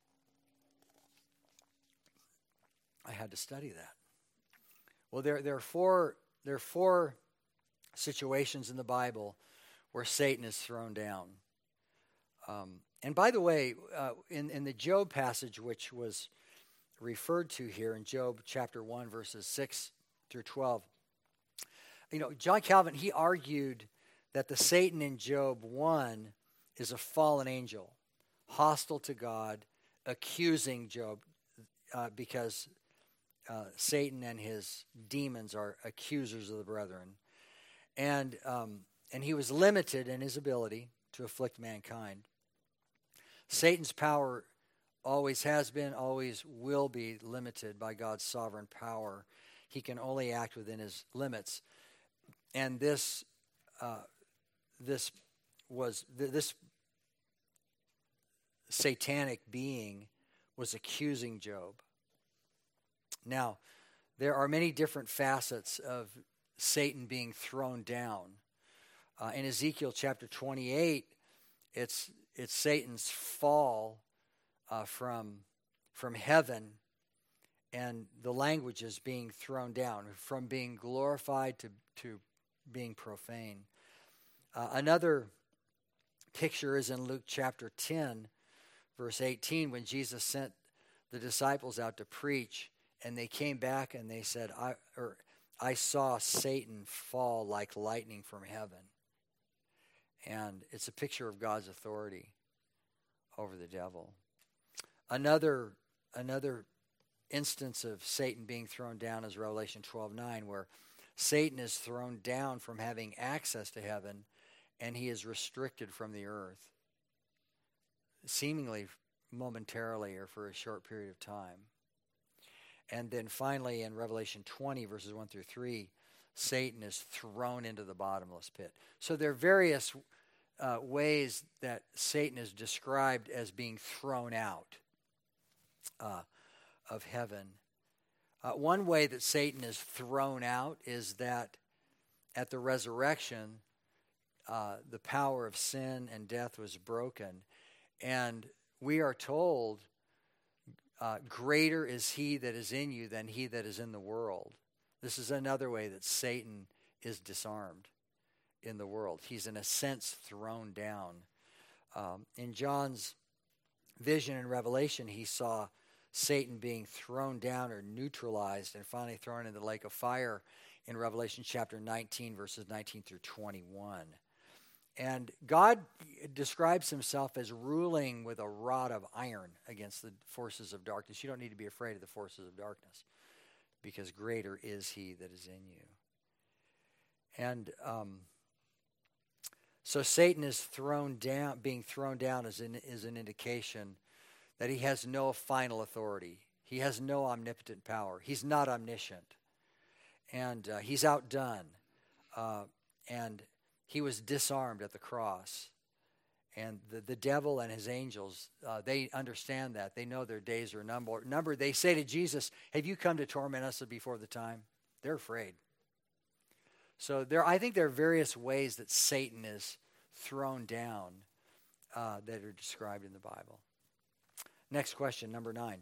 I had to study that. Well, there are four situations in the Bible where Satan is thrown down. And by the way, in the Job passage, which was referred to here in Job chapter 1, verses 6 through 12. John Calvin, he argued that the Satan in Job 1 is a fallen angel, hostile to God, accusing Job because Satan and his demons are accusers of the brethren. And he was limited in his ability to afflict mankind. Satan's power always has been, always will be limited by God's sovereign power. He can only act within his limits. And this satanic being was accusing Job. Now, there are many different facets of Satan being thrown down. In Ezekiel chapter 28, it's Satan's fall from heaven, and the language is being thrown down, from being glorified to being profane. Another picture is in Luke chapter 10, verse 18, when Jesus sent the disciples out to preach, and they came back and they said, I saw Satan fall like lightning from heaven. And it's a picture of God's authority over the devil. Another instance of Satan being thrown down is Revelation 12:9, where Satan is thrown down from having access to heaven, and he is restricted from the earth, seemingly momentarily or for a short period of time. And then finally in Revelation 20, verses 1 through 3, Satan is thrown into the bottomless pit. So there are various ways that Satan is described as being thrown out of heaven. One way that Satan is thrown out is that at the resurrection, the power of sin and death was broken. And we are told, greater is he that is in you than he that is in the world. This is another way that Satan is disarmed in the world. He's in a sense thrown down. In John's vision in Revelation, he saw Satan being thrown down or neutralized and finally thrown into the lake of fire in Revelation chapter 19, verses 19 through 21. And God describes himself as ruling with a rod of iron against the forces of darkness. You don't need to be afraid of the forces of darkness, because greater is he that is in you. And so Satan is thrown down. Being thrown down is an indication that he has no final authority. He has no omnipotent power. He's not omniscient. And he's outdone. And he was disarmed at the cross. And the devil and his angels, they understand that. They know their days are numbered. They say to Jesus, have you come to torment us before the time? They're afraid. So I think there are various ways that Satan is thrown down that are described in the Bible. Next question, number 9.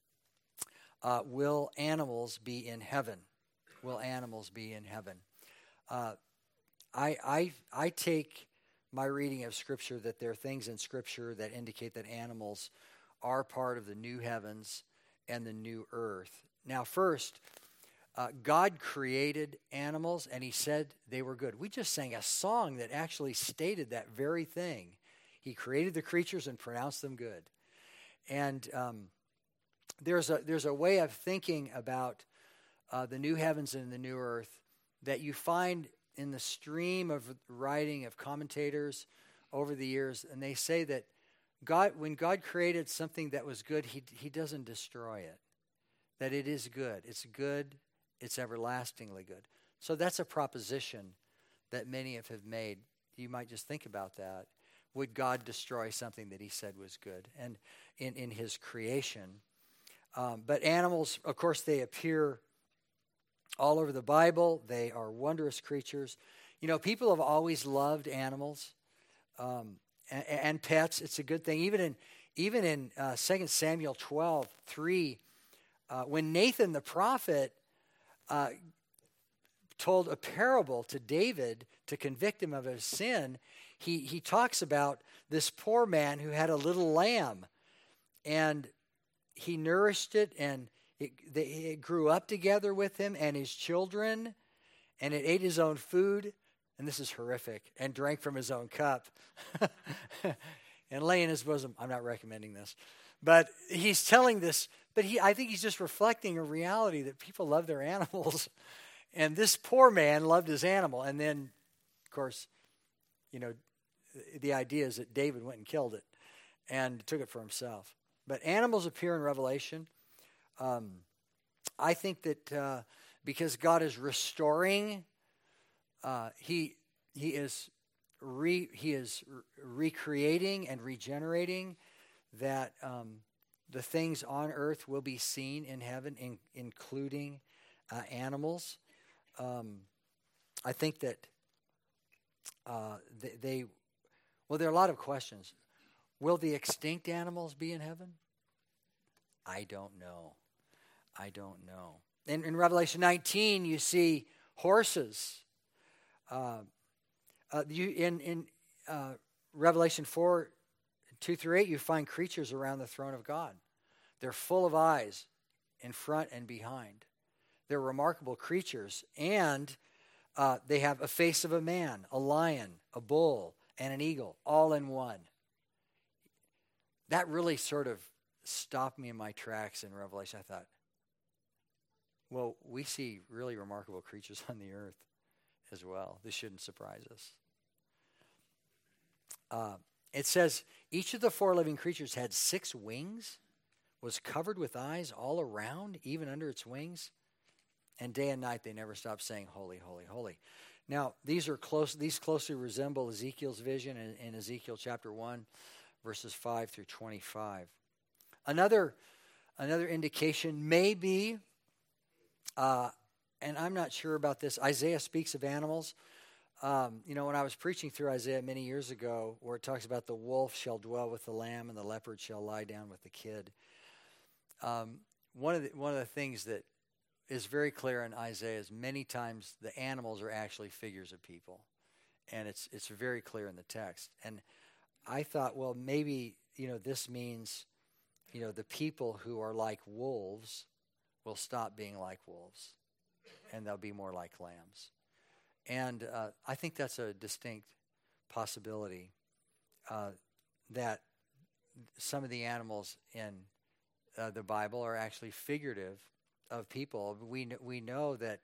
Will animals be in heaven? Will animals be in heaven? I take my reading of Scripture that there are things in Scripture that indicate that animals are part of the new heavens and the new earth. Now, first, God created animals, and he said they were good. We just sang a song that actually stated that very thing. He created the creatures and pronounced them good. And there's a way of thinking about the new heavens and the new earth that you find in the stream of writing of commentators over the years, and they say that when God created something that was good, he doesn't destroy it. That it is good. It's good. It's everlastingly good. So that's a proposition that many have made. You might just think about that. Would God destroy something that he said was good? And in his creation. But animals, of course, they appear all over the Bible. They are wondrous creatures. You know, people have always loved animals and pets. It's a good thing. Even in 2 Samuel 12:3, when Nathan the prophet told a parable to David to convict him of his sin, he talks about this poor man who had a little lamb. And he nourished it, and it grew up together with him and his children, and it ate his own food, and this is horrific, and drank from his own cup, and lay in his bosom. I'm not recommending this, but he's telling this, but I think he's just reflecting a reality that people love their animals, and this poor man loved his animal, and then, of course, the idea is that David went and killed it and took it for himself. But animals appear in Revelation. I think that because God is restoring, He is recreating and regenerating, that the things on earth will be seen in heaven, including animals. I think that there are a lot of questions. Will the extinct animals be in heaven? I don't know. In Revelation 19, you see horses. In Revelation 4, 2 through 8, you find creatures around the throne of God. They're full of eyes in front and behind. They're remarkable creatures, and they have a face of a man, a lion, a bull, and an eagle, all in one. That really sort of stopped me in my tracks in Revelation. I thought, well, we see really remarkable creatures on the earth as well. This shouldn't surprise us. It says, each of the 4 living creatures had 6 wings, was covered with eyes all around, even under its wings. And day and night they never stopped saying, holy, holy, holy. Now, these closely resemble Ezekiel's vision in Ezekiel chapter 1, verses 5 through 25. Another indication may be, and I'm not sure about this, Isaiah speaks of animals. When I was preaching through Isaiah many years ago, where it talks about the wolf shall dwell with the lamb and the leopard shall lie down with the kid. One of the things that is very clear in Isaiah is many times the animals are actually figures of people, and it's very clear in the text. And I thought, well, maybe this means the people who are like wolves will stop being like wolves, and they'll be more like lambs. And I think that's a distinct possibility, that some of the animals in the Bible are actually figurative of people. We know that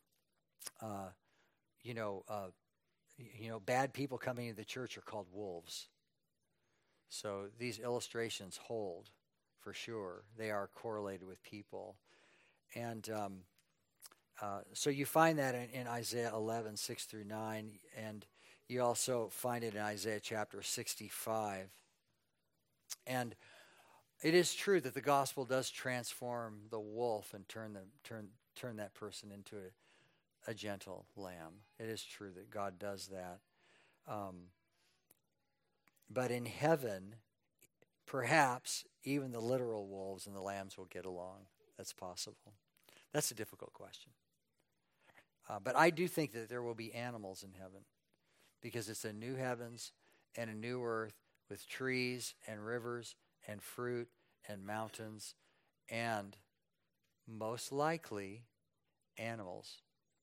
bad people coming into the church are called wolves. So these illustrations hold for sure. They are correlated with people, and so you find that in Isaiah 11, 6 through 9, and you also find it in Isaiah chapter 65. And it is true that the gospel does transform the wolf and turn that person into a gentle lamb. It is true that God does that. But in heaven, perhaps even the literal wolves and the lambs will get along. That's possible. That's a difficult question. But I do think that there will be animals in heaven, because it's a new heavens and a new earth with trees and rivers and fruit and mountains and most likely animals.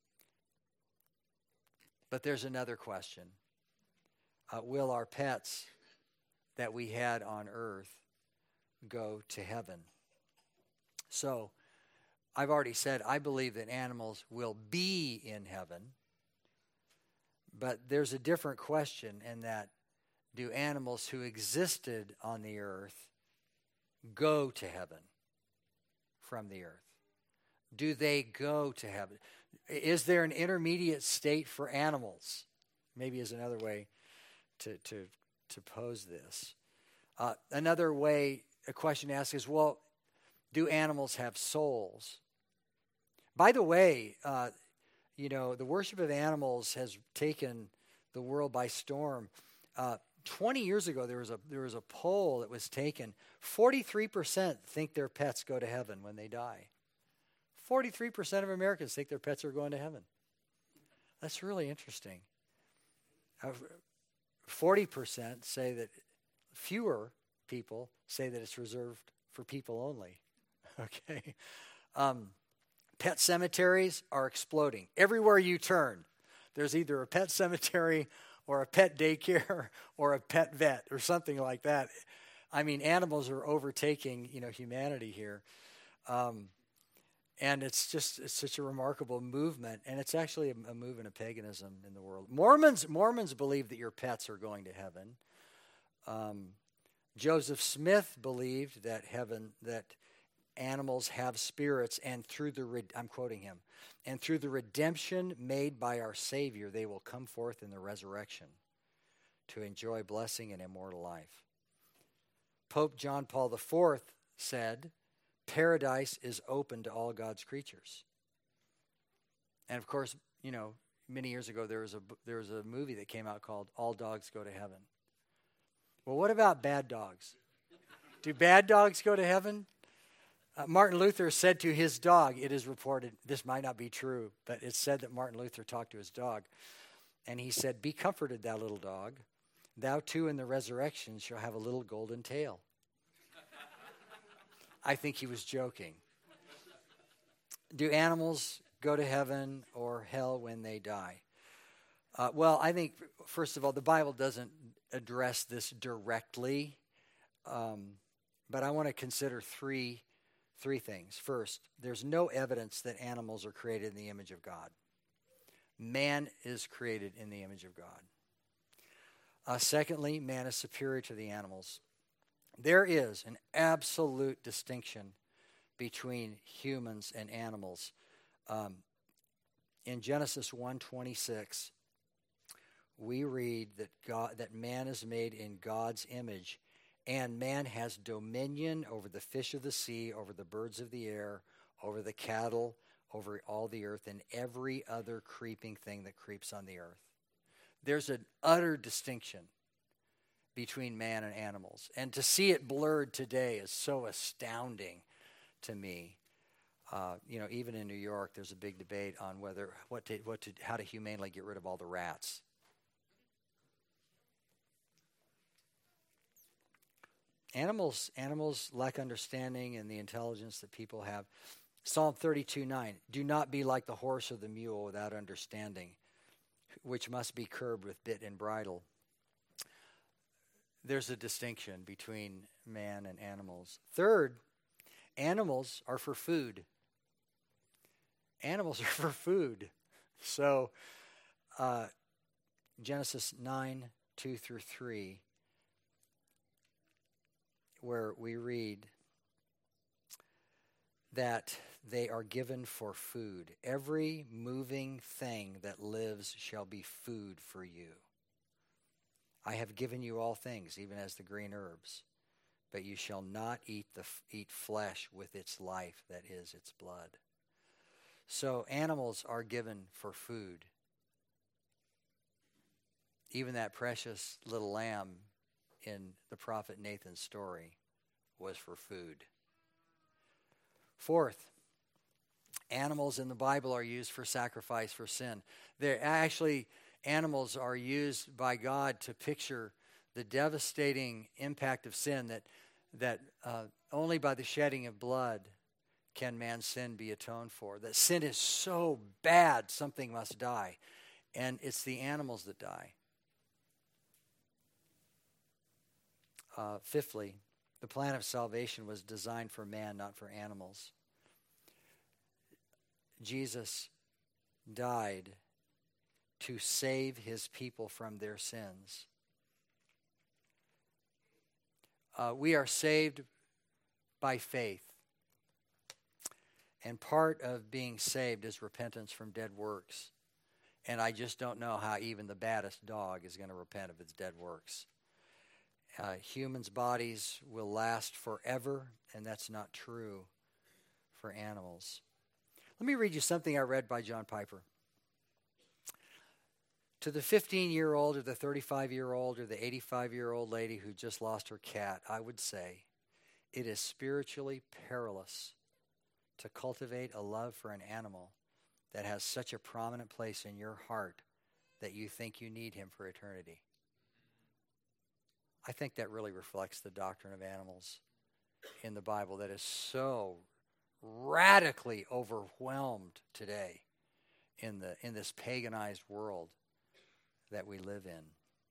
But there's another question. Will our pets that we had on earth go to heaven? So I've already said I believe that animals will be in heaven, but there's a different question in that, do animals who existed on the earth go to heaven from the earth? Do they go to heaven? Is there an intermediate state for animals? Maybe is another way to pose this. Another way, a question to ask is, well, do animals have souls? By the way, the worship of animals has taken the world by storm. 20 years ago, there was a poll that was taken. 43% think their pets go to heaven when they die. 43% of Americans think their pets are going to heaven. That's really interesting. 40% say that fewer people say that it's reserved for people only. Okay. Pet cemeteries are exploding. Everywhere you turn, there's either a pet cemetery or a pet daycare or a pet vet or something like that. I mean, animals are overtaking, humanity here. And it's such a remarkable movement, and it's actually a movement of paganism in the world. Mormons believe that your pets are going to heaven. Joseph Smith believed that animals have spirits, and I'm quoting him, and through the redemption made by our Savior, they will come forth in the resurrection to enjoy blessing and immortal life. Pope John Paul IV said, paradise is open to all God's creatures. And of course, many years ago there was a movie that came out called All Dogs Go to Heaven. Well, what about bad dogs? Do bad dogs go to heaven? Martin Luther said to his dog, it is reported, this might not be true, but it's said that Martin Luther talked to his dog, and he said, be comforted, thou little dog. Thou too in the resurrection shall have a little golden tail. I think he was joking. Do animals go to heaven or hell when they die? Well, I think, first of all, the Bible doesn't address this directly, but I want to consider three things. First, there's no evidence that animals are created in the image of God. Man is created in the image of God. Secondly, man is superior to the animals. There is an absolute distinction between humans and animals. In Genesis 1:26, we read that man is made in God's image, and man has dominion over the fish of the sea, over the birds of the air, over the cattle, over all the earth, and every other creeping thing that creeps on the earth. There's an utter distinction between man and animals. And to see it blurred today is so astounding to me. Even in New York, there's a big debate on how to humanely get rid of all the rats. Animals lack understanding and the intelligence that people have. Psalm 32:9, do not be like the horse or the mule without understanding, which must be curbed with bit and bridle. There's a distinction between man and animals. Third, animals are for food. Animals are for food. So, Genesis 9:2-3, where we read that they are given for food. Every moving thing that lives shall be food for you. I have given you all things, even as the green herbs, but you shall not eat flesh with its life, that is, its blood. So animals are given for food. Even that precious little lamb in the prophet Nathan's story was for food. Fourth, animals in the Bible are used for sacrifice for sin. Animals are used by God to picture the devastating impact of sin, that only by the shedding of blood can man's sin be atoned for. That sin is so bad, something must die. And it's the animals that die. Fifthly, the plan of salvation was designed for man, not for animals. Jesus died to save his people from their sins. We are saved by faith. And part of being saved is repentance from dead works. And I just don't know how even the baddest dog is going to repent of its dead works. Humans' bodies will last forever, and that's not true for animals. Let me read you something I read by John Piper. To the 15-year-old or the 35-year-old or the 85-year-old lady who just lost her cat, I would say it is spiritually perilous to cultivate a love for an animal that has such a prominent place in your heart that you think you need him for eternity. I think that really reflects the doctrine of animals. in the Bible that is so radically overwhelmed today in this paganized world that we live in.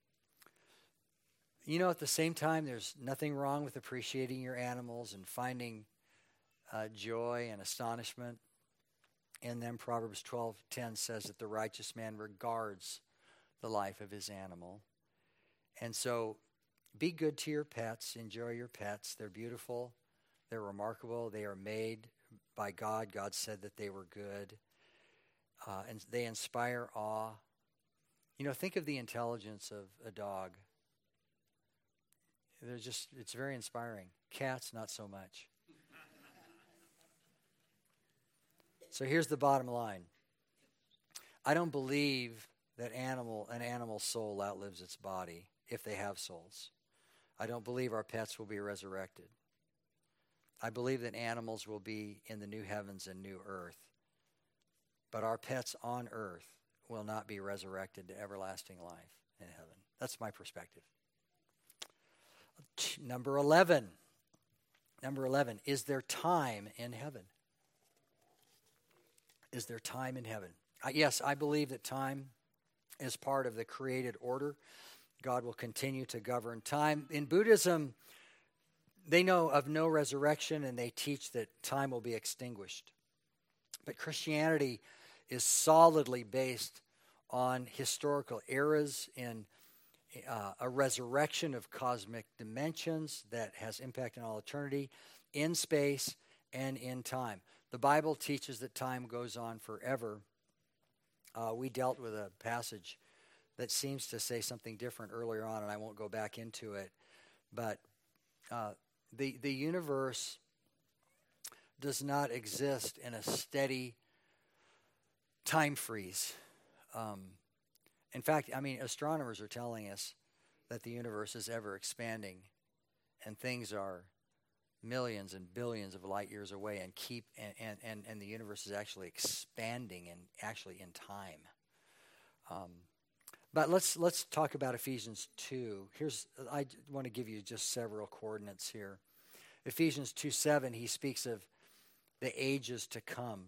You know, at the same time, there's nothing wrong with appreciating your animals and finding joy and astonishment in them. Proverbs 12:10 says that the righteous man regards the life of his animal. And so be good to your pets. Enjoy your pets. They're beautiful. They're remarkable. They are made by God. God said that they were good. And they inspire awe. You know, think of the intelligence of a dog. It's very inspiring. Cats, not so much. So here's the bottom line. I don't believe that an animal's soul outlives its body if they have souls. I don't believe our pets will be resurrected. I believe that animals will be in the new heavens and new earth. But our pets on earth will not be resurrected to everlasting life in heaven. That's my perspective. Number 11. Is there time in heaven? Is there time in heaven? Yes, I believe that time is part of the created order. God will continue to govern time. In Buddhism, they know of no resurrection, and they teach that time will be extinguished. But Christianity is solidly based on historical eras in a resurrection of cosmic dimensions that has impact on all eternity, in space and in time. The Bible teaches that time goes on forever. We dealt with a passage that seems to say something different earlier on, and I won't go back into it. But the universe does not exist in a steady time freeze. In fact, astronomers are telling us that the universe is ever expanding, and things are millions and billions of light years away, and the universe is actually expanding and actually in time. But let's talk about Ephesians 2. I want to give you just several coordinates here. Ephesians 2:7, he speaks of the ages to come,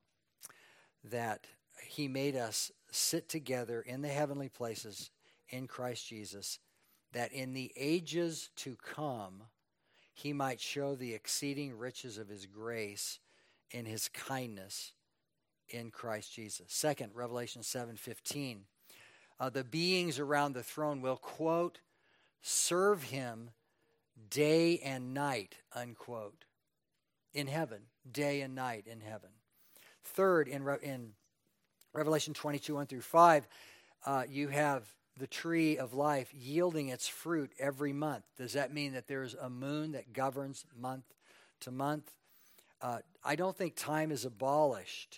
that he made us sit together in the heavenly places in Christ Jesus, that in the ages to come he might show the exceeding riches of his grace in his kindness in Christ Jesus. Second, Revelation 7:15. The beings around the throne will, quote, serve him day and night, unquote, in heaven, day and night in heaven. Third, in Revelation 22:1-5, you have the tree of life yielding its fruit every month. Does that mean that there's a moon that governs month to month? I don't think time is abolished.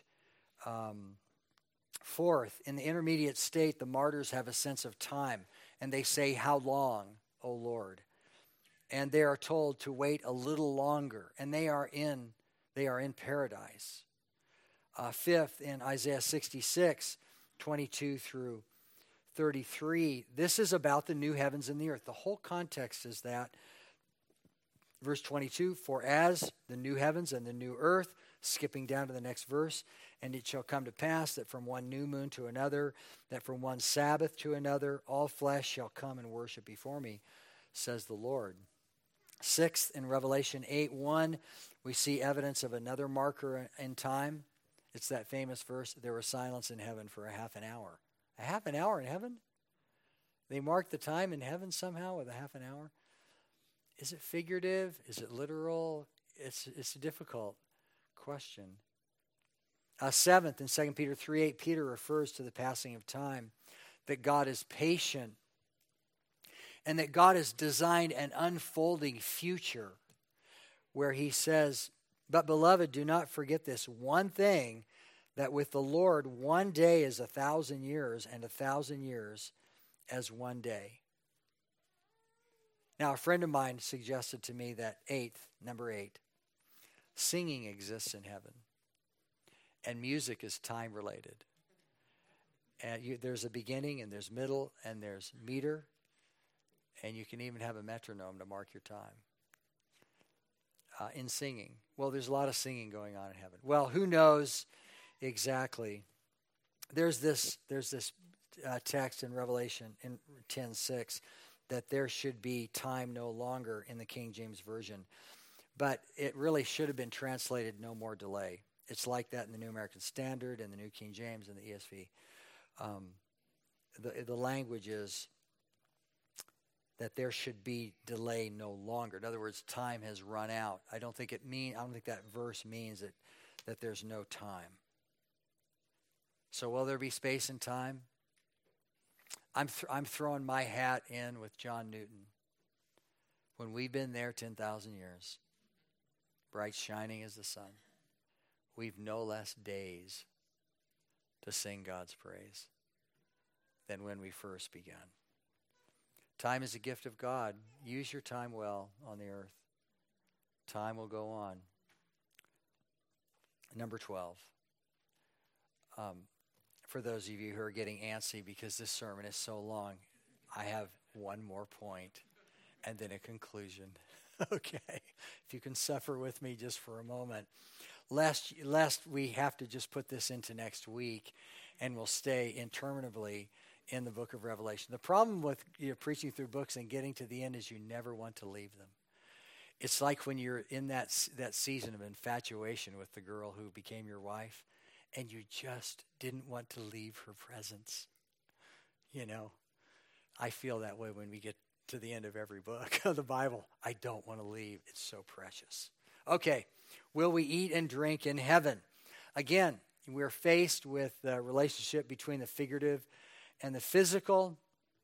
Fourth, in the intermediate state, the martyrs have a sense of time, and they say, "How long, O Lord?" And they are told to wait a little longer, and they are in paradise. Fifth, in Isaiah 66:22-33, this is about the new heavens and the earth. The whole context is that. Verse 22, for as the new heavens and the new earth, skipping down to the next verse, and it shall come to pass that from one new moon to another, that from one Sabbath to another, all flesh shall come and worship before me, says the Lord. Sixth, in Revelation 8:1, we see evidence of another marker in time. It's that famous verse, there was silence in heaven for a half an hour. A half an hour in heaven? They mark the time in heaven somehow with a half an hour? Is it figurative? Is it literal? It's a difficult question. Seventh, in 2 Peter 3:8, Peter refers to the passing of time, that God is patient, and that God has designed an unfolding future where he says, but beloved, do not forget this one thing, that with the Lord 1 day is 1,000 years, and 1,000 years as 1 day. Now, a friend of mine suggested to me that number 8, singing exists in heaven, and music is time-related. And there's a beginning, and there's middle, and there's meter, and you can even have a metronome to mark your time. in singing. Well, there's a lot of singing going on in heaven. Well, who knows exactly? There's this text in Revelation in 10:6 that there should be time no longer in the King James Version. But it really should have been translated no more delay. It's like that in the New American Standard and the New King James and the ESV. The language is that there should be delay no longer. In other words, time has run out. I don't think that verse means that there's no time. So will there be space and time? I'm throwing my hat in with John Newton. When we've been there 10,000 years, bright shining as the sun, we've no less days to sing God's praise than when we first began. Time is a gift of God. Use your time well on the earth. Time will go on. Number 12. For those of you who are getting antsy because this sermon is so long, I have one more point and then a conclusion. Okay, if you can suffer with me just for a moment. Lest we have to just put this into next week and we'll stay interminably in the book of Revelation. The problem with preaching through books and getting to the end is you never want to leave them. It's like when you're in that season of infatuation with the girl who became your wife and you just didn't want to leave her presence. You know, I feel that way when we get to the end of every book of the Bible. I don't want to leave. It's so precious. Okay, will we eat and drink in heaven? Again, we're faced with the relationship between the figurative and the physical.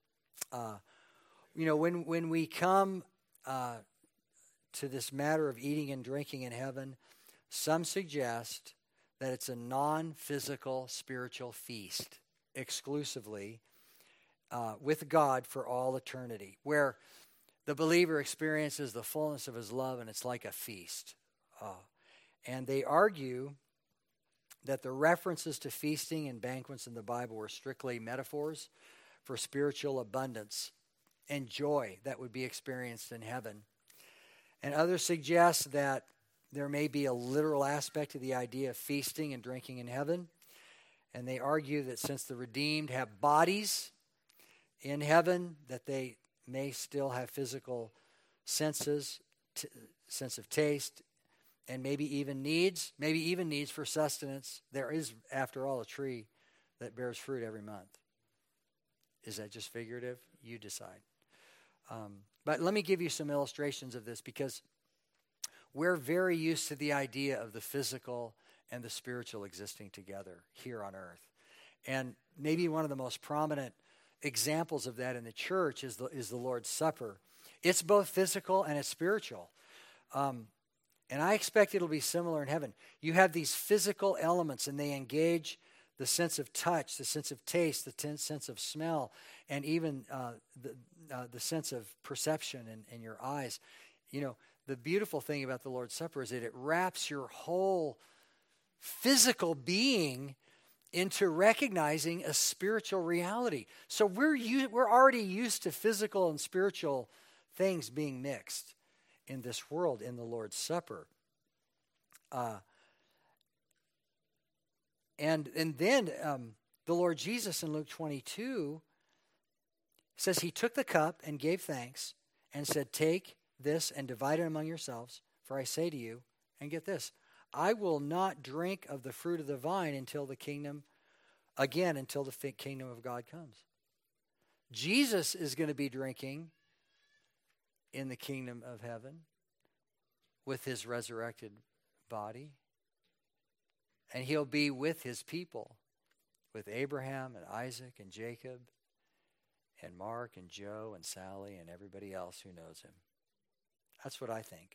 When we come to this matter of eating and drinking in heaven, some suggest that it's a non-physical spiritual feast exclusively with God for all eternity, where the believer experiences the fullness of his love and it's like a feast. And they argue that the references to feasting and banquets in the Bible were strictly metaphors for spiritual abundance and joy that would be experienced in heaven. And others suggest that there may be a literal aspect to the idea of feasting and drinking in heaven. And they argue that since the redeemed have bodies in heaven, that they may still have physical senses, sense of taste, and maybe even needs for sustenance. There is, after all, a tree that bears fruit every month. Is that just figurative? You decide. But let me give you some illustrations of this, because we're very used to the idea of the physical and the spiritual existing together here on earth. And maybe one of the most prominent examples of that in the church is the Lord's Supper. It's both physical and it's spiritual. And I expect it'll be similar in heaven. You have these physical elements, and they engage the sense of touch, the sense of taste, the sense of smell, and even the sense of perception in your eyes. You know, the beautiful thing about the Lord's Supper is that it wraps your whole physical being into recognizing a spiritual reality. So we're already used to physical and spiritual things being mixed in this world in the Lord's Supper. And then the Lord Jesus in Luke 22 says he took the cup and gave thanks and said, "Take this and divide it among yourselves, for I say to you," and get this, "I will not drink of the fruit of the vine until the kingdom of God comes." Jesus is going to be drinking in the kingdom of heaven with his resurrected body. And he'll be with his people, with Abraham and Isaac and Jacob and Mark and Joe and Sally and everybody else who knows him. That's what I think.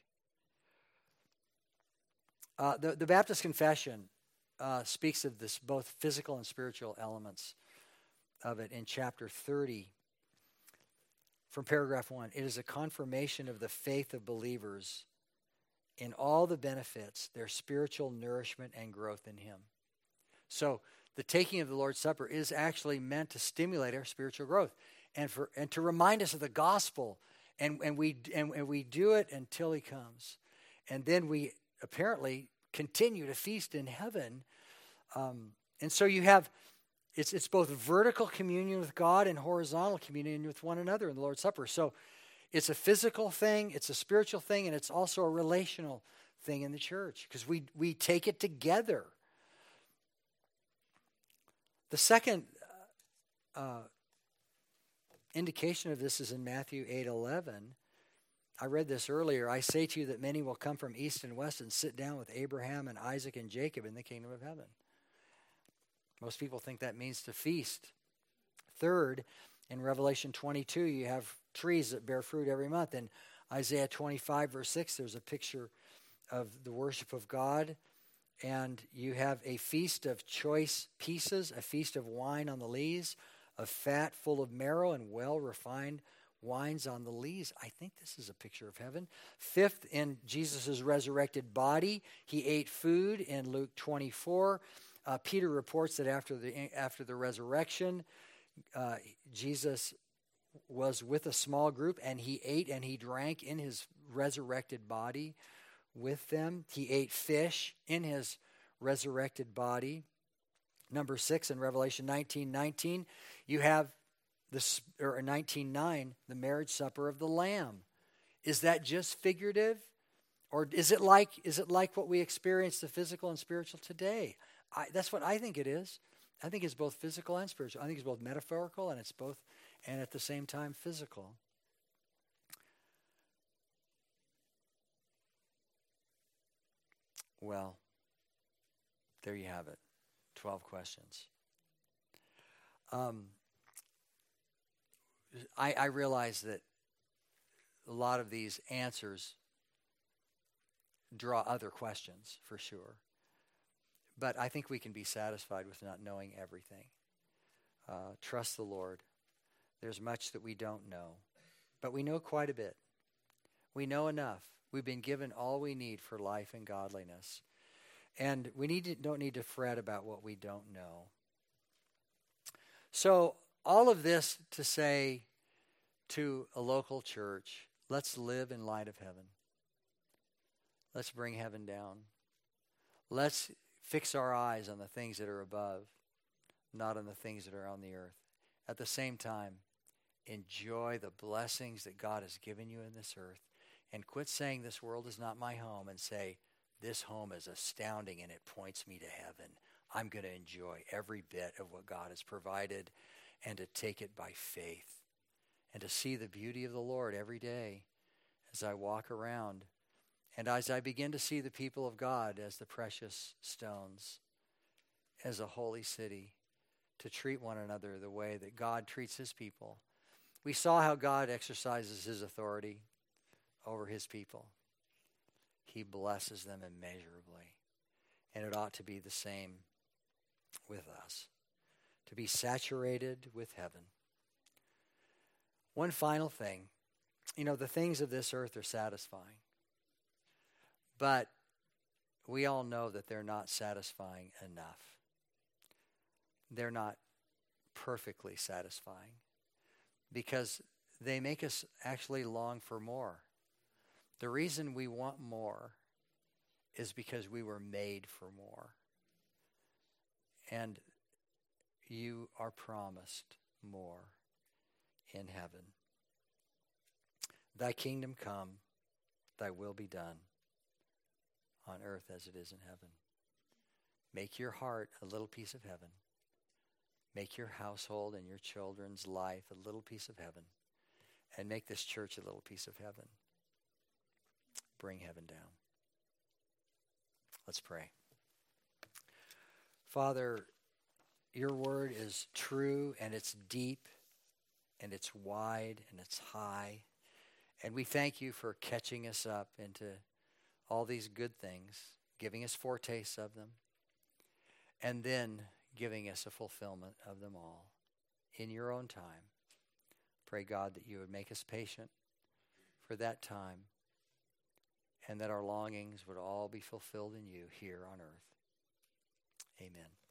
The Baptist Confession speaks of this, both physical and spiritual elements of it, in chapter 30. From paragraph 1, it is a confirmation of the faith of believers in all the benefits, their spiritual nourishment and growth in him. So the taking of the Lord's Supper is actually meant to stimulate our spiritual growth and to remind us of the gospel, and we do it until he comes. And then we apparently continue to feast in heaven. And so you have, it's both vertical communion with God and horizontal communion with one another in the Lord's Supper. So it's a physical thing, it's a spiritual thing, and it's also a relational thing in the church because we take it together. The second indication of this is in Matthew 8:11. I read this earlier. I say to you that many will come from east and west and sit down with Abraham and Isaac and Jacob in the kingdom of heaven. Most people think that means to feast. Third, in Revelation 22, you have trees that bear fruit every month. In Isaiah 25, verse 6, there's a picture of the worship of God. And you have a feast of choice pieces, a feast of wine on the lees, of fat full of marrow and well-refined wines on the lees. I think this is a picture of heaven. Fifth, in Jesus' resurrected body, he ate food in Luke 24. Peter reports that after the resurrection, Jesus was with a small group, and he ate and he drank in his resurrected body with them. He ate fish in his resurrected body. Number 6, in Revelation 19:19, you have this, or 19:9, the marriage supper of the Lamb. Is that just figurative, or is it like what we experience, the physical and spiritual today? That's what I think it is. I think it's both physical and spiritual. I think it's both metaphorical and it's both, and at the same time physical. Well, there you have it. 12 questions. I realize that a lot of these answers draw other questions, for sure. But I think we can be satisfied with not knowing everything. Trust the Lord. There's much that we don't know, but we know quite a bit. We know enough. We've been given all we need for life and godliness. And we don't need to fret about what we don't know. So all of this to say to a local church, let's live in light of heaven. Let's bring heaven down. Let's fix our eyes on the things that are above, not on the things that are on the earth. At the same time, enjoy the blessings that God has given you in this earth. And quit saying this world is not my home, and say, this home is astounding and it points me to heaven. I'm going to enjoy every bit of what God has provided and to take it by faith and to see the beauty of the Lord every day as I walk around and as I begin to see the people of God as the precious stones, as a holy city, to treat one another the way that God treats his people. We saw how God exercises his authority over his people. He blesses them immeasurably. And it ought to be the same with us, to be saturated with heaven. One final thing. The things of this earth are satisfying. But we all know that they're not satisfying enough. They're not perfectly satisfying because they make us actually long for more. The reason we want more is because we were made for more. And you are promised more in heaven. Thy kingdom come, thy will be done on earth as it is in heaven. Make your heart a little piece of heaven. Make your household and your children's life a little piece of heaven. And make this church a little piece of heaven. Bring heaven down. Let's pray. Father, your word is true and it's deep and it's wide and it's high. And we thank you for catching us up into all these good things, giving us foretastes of them, and then giving us a fulfillment of them all in your own time. Pray, God, that you would make us patient for that time and that our longings would all be fulfilled in you here on earth. Amen.